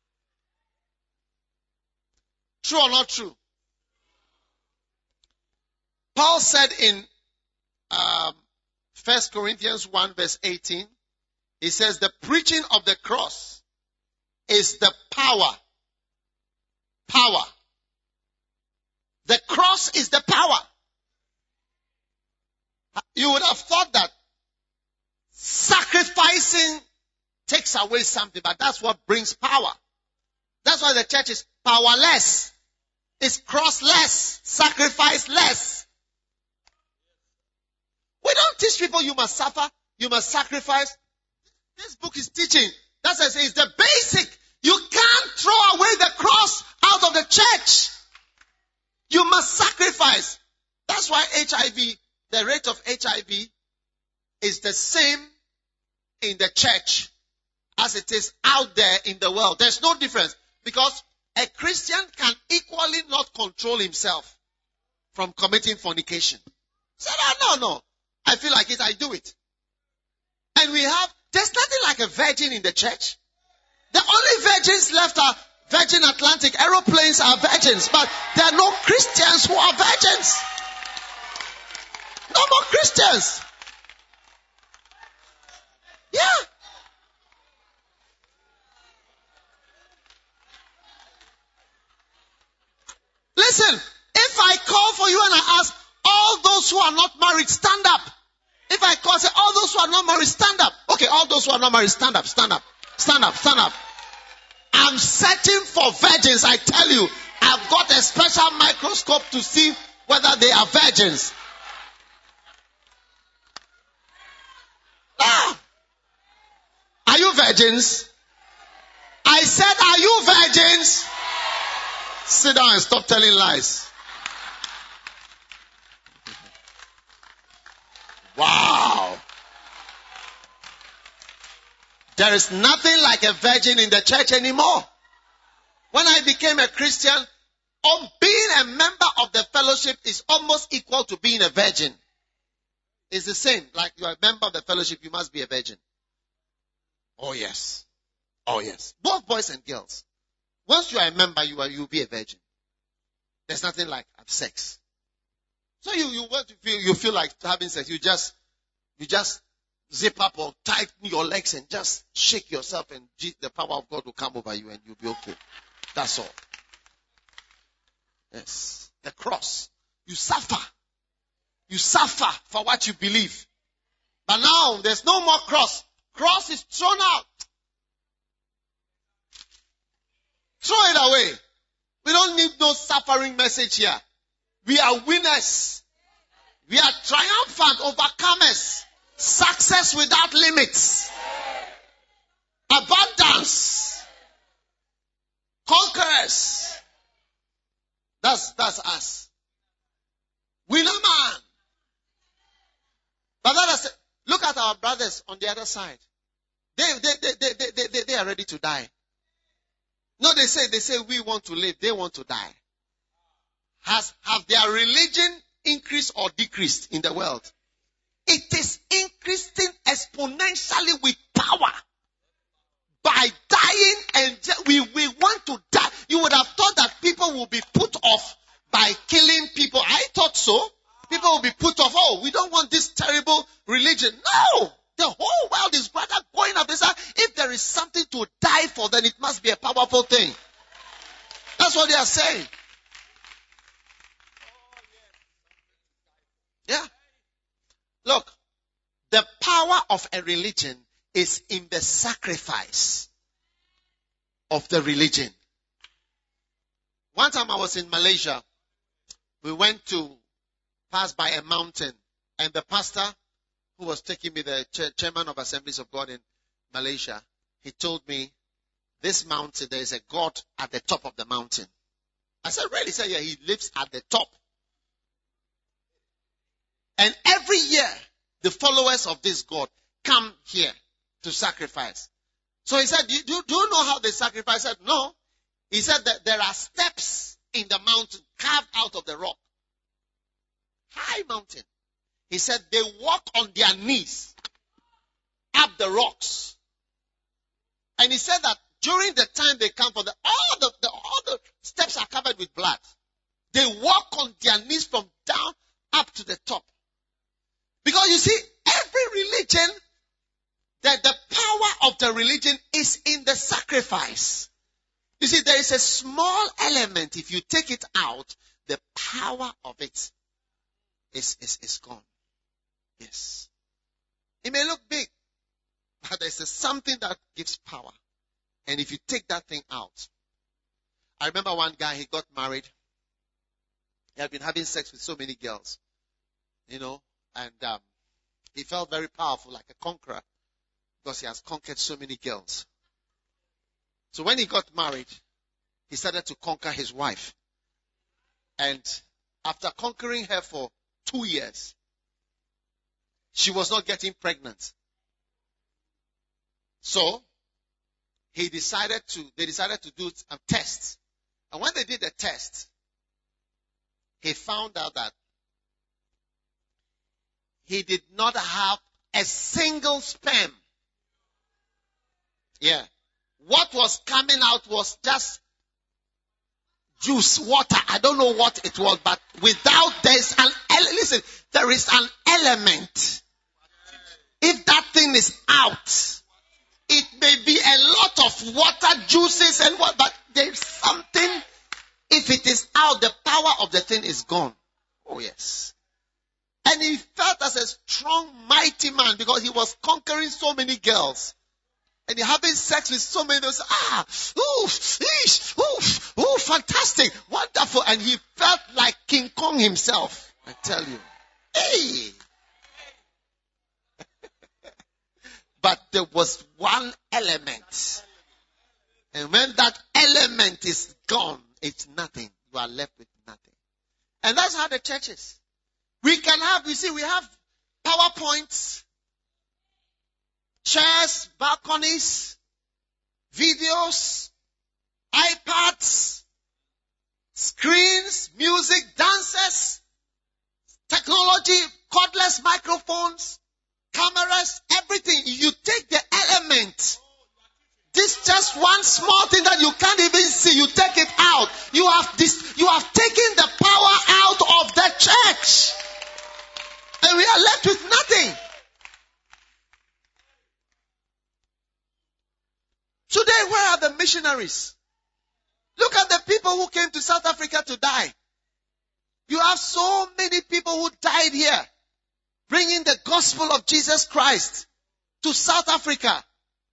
True or not true? Paul said in um, First Corinthians one verse eighteen, he says the preaching of the cross is the power. Power. The cross is the power. You would have thought that sacrificing takes away something, but that's what brings power. That's why the church is powerless. It's crossless, sacrificeless. We don't teach people you must suffer, you must sacrifice. This book is teaching. That's why I say it's the basic. You can't throw away the cross out of the church. You must sacrifice. That's why H I V, the rate of H I V is the same in the church as it is out there in the world. There's no difference because a Christian can equally not control himself from committing fornication. Say, no, no, no. I feel like it, I do it. And we have, there's nothing like a virgin in the church. The only virgins left are Virgin Atlantic. Aeroplanes are virgins, but there are no Christians who are virgins. No more Christians. Yeah. Listen, if I call for you and I ask all those who are not married, stand up. If I call, say all those who are not married, stand up. Okay, all those who are not married, stand up, stand up, stand up, stand up. I'm searching for virgins, I tell you. I've got a special microscope to see whether they are virgins. Ah. Are you virgins? I said, are you virgins? Sit down and stop telling lies. Wow. There is nothing like a virgin in the church anymore. When I became a Christian, um, being a member of the fellowship is almost equal to being a virgin. It's the same. Like you are a member of the fellowship, you must be a virgin. Oh yes. Oh yes. Both boys and girls. Once you are a member, you are, you'll be a virgin. There's nothing like sex. So you, you want to feel, you feel like having sex, you just, you just zip up or tighten your legs and just shake yourself and the power of God will come over you and you'll be okay. That's all. Yes. The cross. You suffer. You suffer for what you believe. But now there's no more cross. Cross is thrown out. Throw it away. We don't need no suffering message here. We are winners. We are triumphant overcomers. Success without limits. Abundance. Conquerors. That's, that's us. Winner man. But let us look at our brothers on the other side. They, they, they, they, they, they, they are ready to die. No, they say, they say we want to live. They want to die. Has, have their religion increased or decreased in the world? It is increasing exponentially with power. By dying and we, we want to die. You would have thought that people will be put off by killing people. I thought so. People will be put off. Oh, we don't want this terrible religion. No! The whole world is rather going up. If there is something to die for, then it must be a powerful thing. That's what they are saying. Yeah. Look, The power of a religion is in the sacrifice of the religion. One time I was in Malaysia. We went to pass by a mountain, and the pastor who was taking me, the chairman of Assemblies of God in Malaysia, he told me, this mountain, there is a God at the top of the mountain. I said, really? He said, yeah, he lives at the top. And every year, the followers of this God come here to sacrifice. So he said, do you, do you know how they sacrifice? I said, no. He said that there are steps in the mountain carved out of the rock. High mountain. He said they walk on their knees up the rocks. And he said that during the time they come for the, all the, the, all the steps are covered with blood. They walk on their knees from down up to the top. Because you see, every religion, that the power of the religion is in the sacrifice. You see, there is a small element. If you take it out, the power of it is, is, is gone. Yes. It may look big, but there's a something that gives power. And if you take that thing out, I remember one guy, he got married. He had been having sex with so many girls, you know, and um, he felt very powerful, like a conqueror, because he has conquered so many girls. So when he got married, he started to conquer his wife. And after conquering her for two years, she was not getting pregnant. So he decided to, they decided to do a test. And when they did the test, he found out that he did not have a single sperm. Yeah. What was coming out was just juice, water. I don't know what it was, but without, there's an, listen, there is an element. If that thing is out, it may be a lot of water, juices and what, but there's something. If it is out, the power of the thing is gone. Oh yes. And he felt as a strong, mighty man because he was conquering so many girls. And he having sex with so many girls. Ah, ooh, eesh, ooh, ooh, fantastic, wonderful. And he felt like King Kong himself. I tell you. Hey. But there was one element. And when that element is gone, it's nothing. You are left with nothing. And that's how the church is. We can have, you see, we have PowerPoints, chairs, balconies, videos, iPads, screens, music, dances, technology, cordless microphones, cameras, everything. You take the element. This just one small thing that you can't even see. You take it out. You have this. You have taken the power out of the church, and we are left with nothing. Today, where are the missionaries? Look at the people who came to South Africa to die. You have so many people who died here, bringing the gospel of Jesus Christ to South Africa.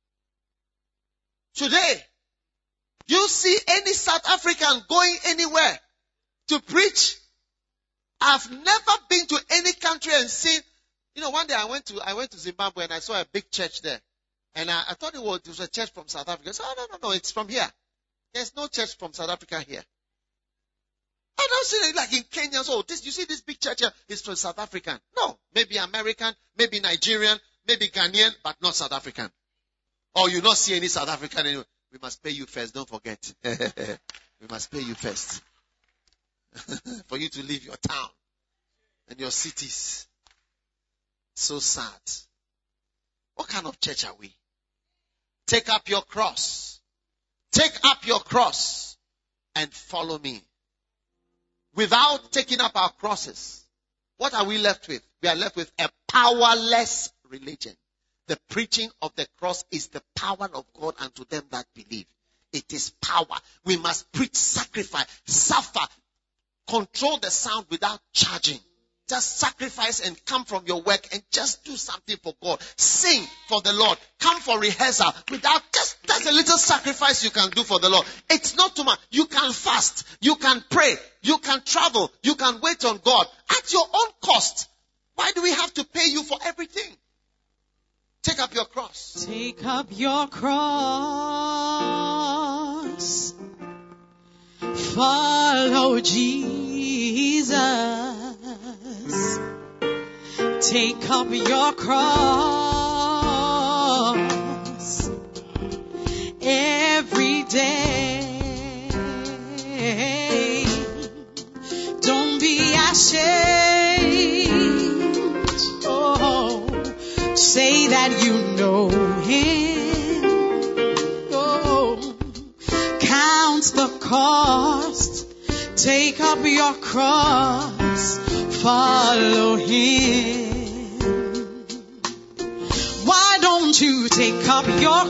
Today, you see any South African going anywhere to preach? I've never been to any country and seen. You know, one day I went to I went to Zimbabwe and I saw a big church there, and I, I thought it was, it was a church from South Africa. So, oh, no, no, no, it's from here. There's no church from South Africa here. I don't see it like in Kenya. So, this you see this big church here is from South African. No, maybe American, maybe Nigerian, maybe Ghanaian, but not South African. Or you not see any South African anyway. We must pay you first, don't forget. We must pay you first. For you to leave your town and your cities. So sad. What kind of church are we? Take up your cross. Take up your cross and follow me. Without taking up our crosses, what are we left with? We are left with a powerless religion. The preaching of the cross is the power of God unto them that believe. It is power. We must preach, sacrifice, suffer, control the sound without charging. Just sacrifice and come from your work and just do something for God. Sing for the Lord. Come for rehearsal. Without just, that's a little sacrifice you can do for the Lord. It's not too much. You can fast. You can pray. You can travel. You can wait on God at your own cost. Why do we have to pay you for everything? Take up your cross. Take up your cross. Follow Jesus. Take up your cross every day. Don't be ashamed. Oh, say that you know Him. Oh, count the cost. Take up your cross. Follow Him. Why don't you take up your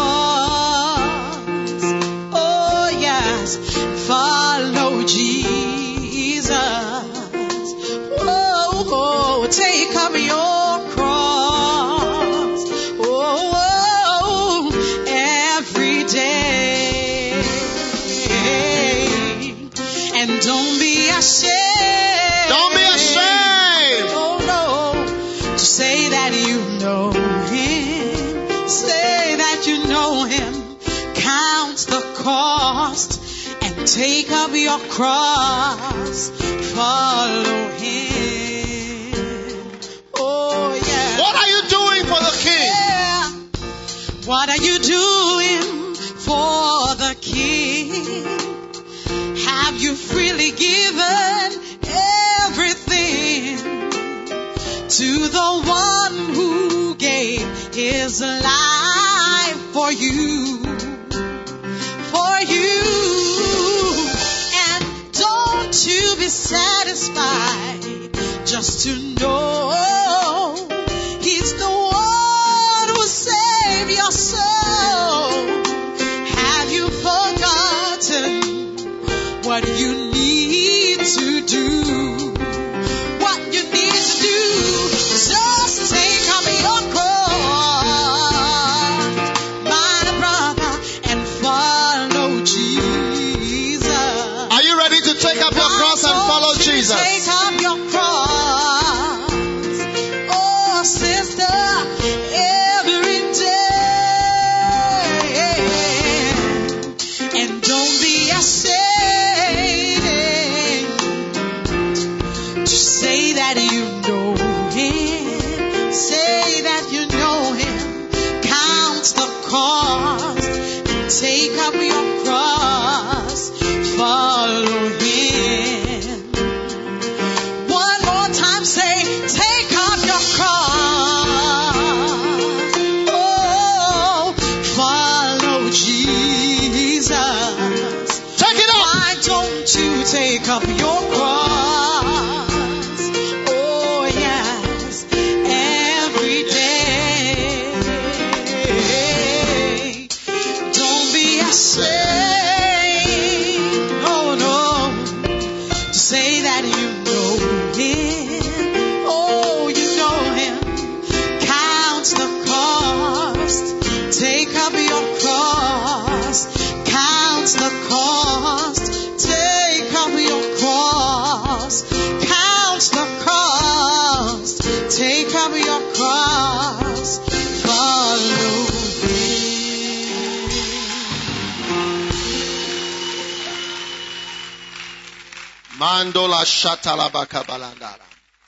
cross? Oh yes, follow Jesus. Oh, oh, take up your cross. Oh, oh, every day. And don't be ashamed. Don't be ashamed. Oh no, to say that you know Him. Say that you know Him. Count the cost and take up your cross. Follow Him. Oh yeah. What are you doing for the King? Yeah. What are you doing for the King? Have you freely given everything to the one who gave His life for you, for you? And don't you be satisfied just to know He's the one who saved your soul. Have you forgotten what you need to do? What you need to do? Just take up your cross, my brother, and follow Jesus. Are you ready to take up your cross and follow Jesus? Take up your cross, oh sister, every day, and don't be ashamed. Say that you know Him. Say that you know Him. Count the cost. Take up your cross. Follow Him. One more time, say, take up your cross. Oh, follow Jesus. Take it up. Why don't you take up your cross? Take up your cross, count the cost. Take up your cross, count the cost. Take up your cross, follow Him. Mandola shatalabaka balandara.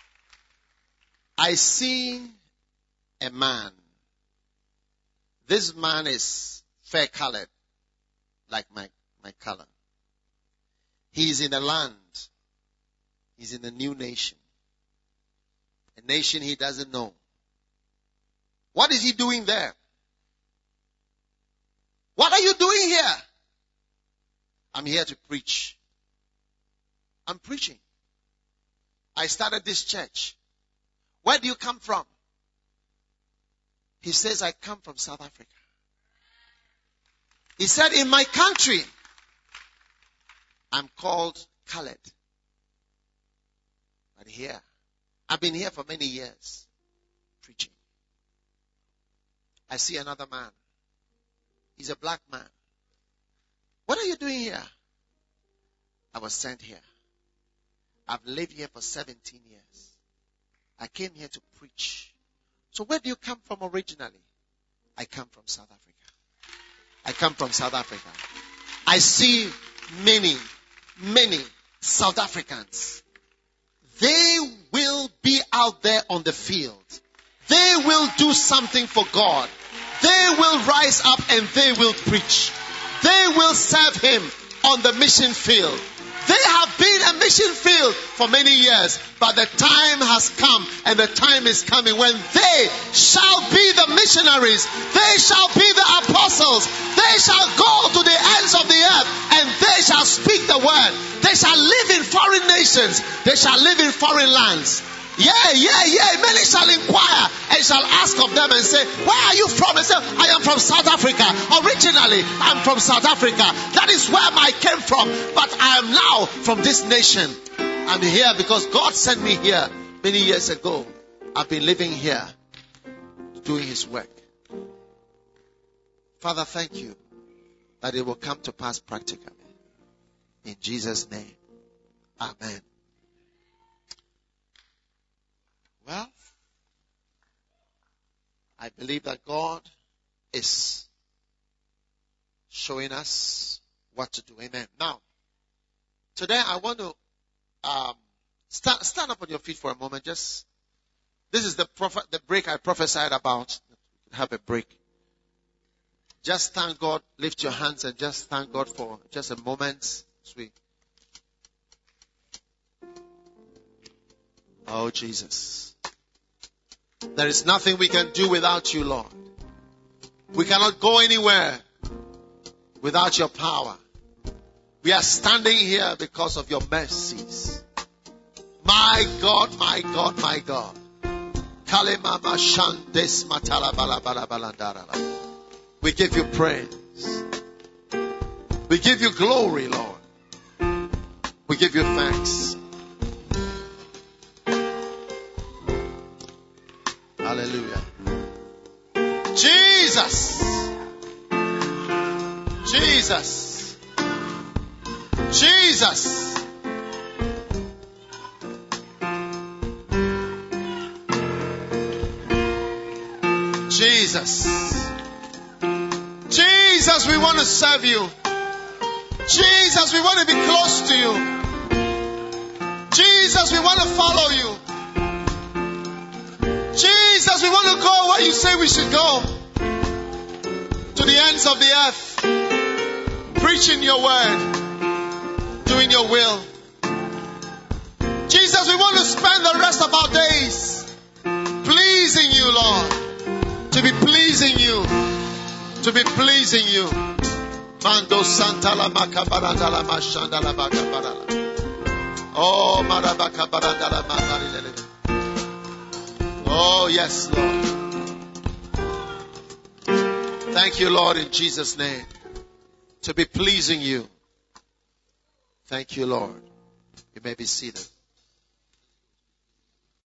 I see a man. This man is fair colored, like my, my color. He is in a land. He's in a new nation. A nation he doesn't know. What is he doing there? What are you doing here? I'm here to preach. I'm preaching. I started this church. Where do you come from? He says, I come from South Africa. He said, in my country, I'm called Khaled. But here, I've been here for many years preaching. I see another man. He's a black man. What are you doing here? I was sent here. I've lived here for seventeen years. I came here to preach. So where do you come from originally? I come from South Africa. I come from South Africa. I see many, many South Africans. They will be out there on the field. They will do something for God. They will rise up and they will preach. They will serve Him on the mission field. They have been a mission field for many years, but the time has come and the time is coming when they shall be the missionaries. They shall be the apostles. They shall go to the ends of the earth and they shall speak the word. They shall live in foreign nations. They shall live in foreign lands. Yeah, yeah, yeah. Many shall inquire and shall ask of them and say, where are you from? And say, I am from South Africa. Originally, I'm from South Africa. That is where I came from. But I am now from this nation. I'm here because God sent me here many years ago. I've been living here, doing His work. Father, thank you that it will come to pass practically. In Jesus' name. Amen. Well, I believe that God is showing us what to do. Amen. Now, today I want to um, stand, stand up on your feet for a moment. Just this is the prophet, the break I prophesied about. Have a break. Just thank God. Lift your hands and just thank God for just a moment. Sweet. Oh, Jesus. There is nothing we can do without you, Lord. We cannot go anywhere without your power. We are standing here because of your mercies. My God, my God, my God. We give you praise. We give you glory, Lord. We give you thanks. Hallelujah. Jesus. Jesus. Jesus. Jesus. Jesus, we want to serve you. Jesus, we want to be close to you. Jesus, we want to follow you. Jesus, we want to go where you say we should go. To the ends of the earth. Preaching your word. Doing your will. Jesus, we want to spend the rest of our days pleasing you, Lord. To be pleasing you. To be pleasing you. Mando Santa la Macabaranda la Mashanda la Bacabarala. Oh, Marabaka Baranda la. Oh, yes, Lord. Thank you, Lord, in Jesus' name. To be pleasing you. Thank you, Lord. You may be seated.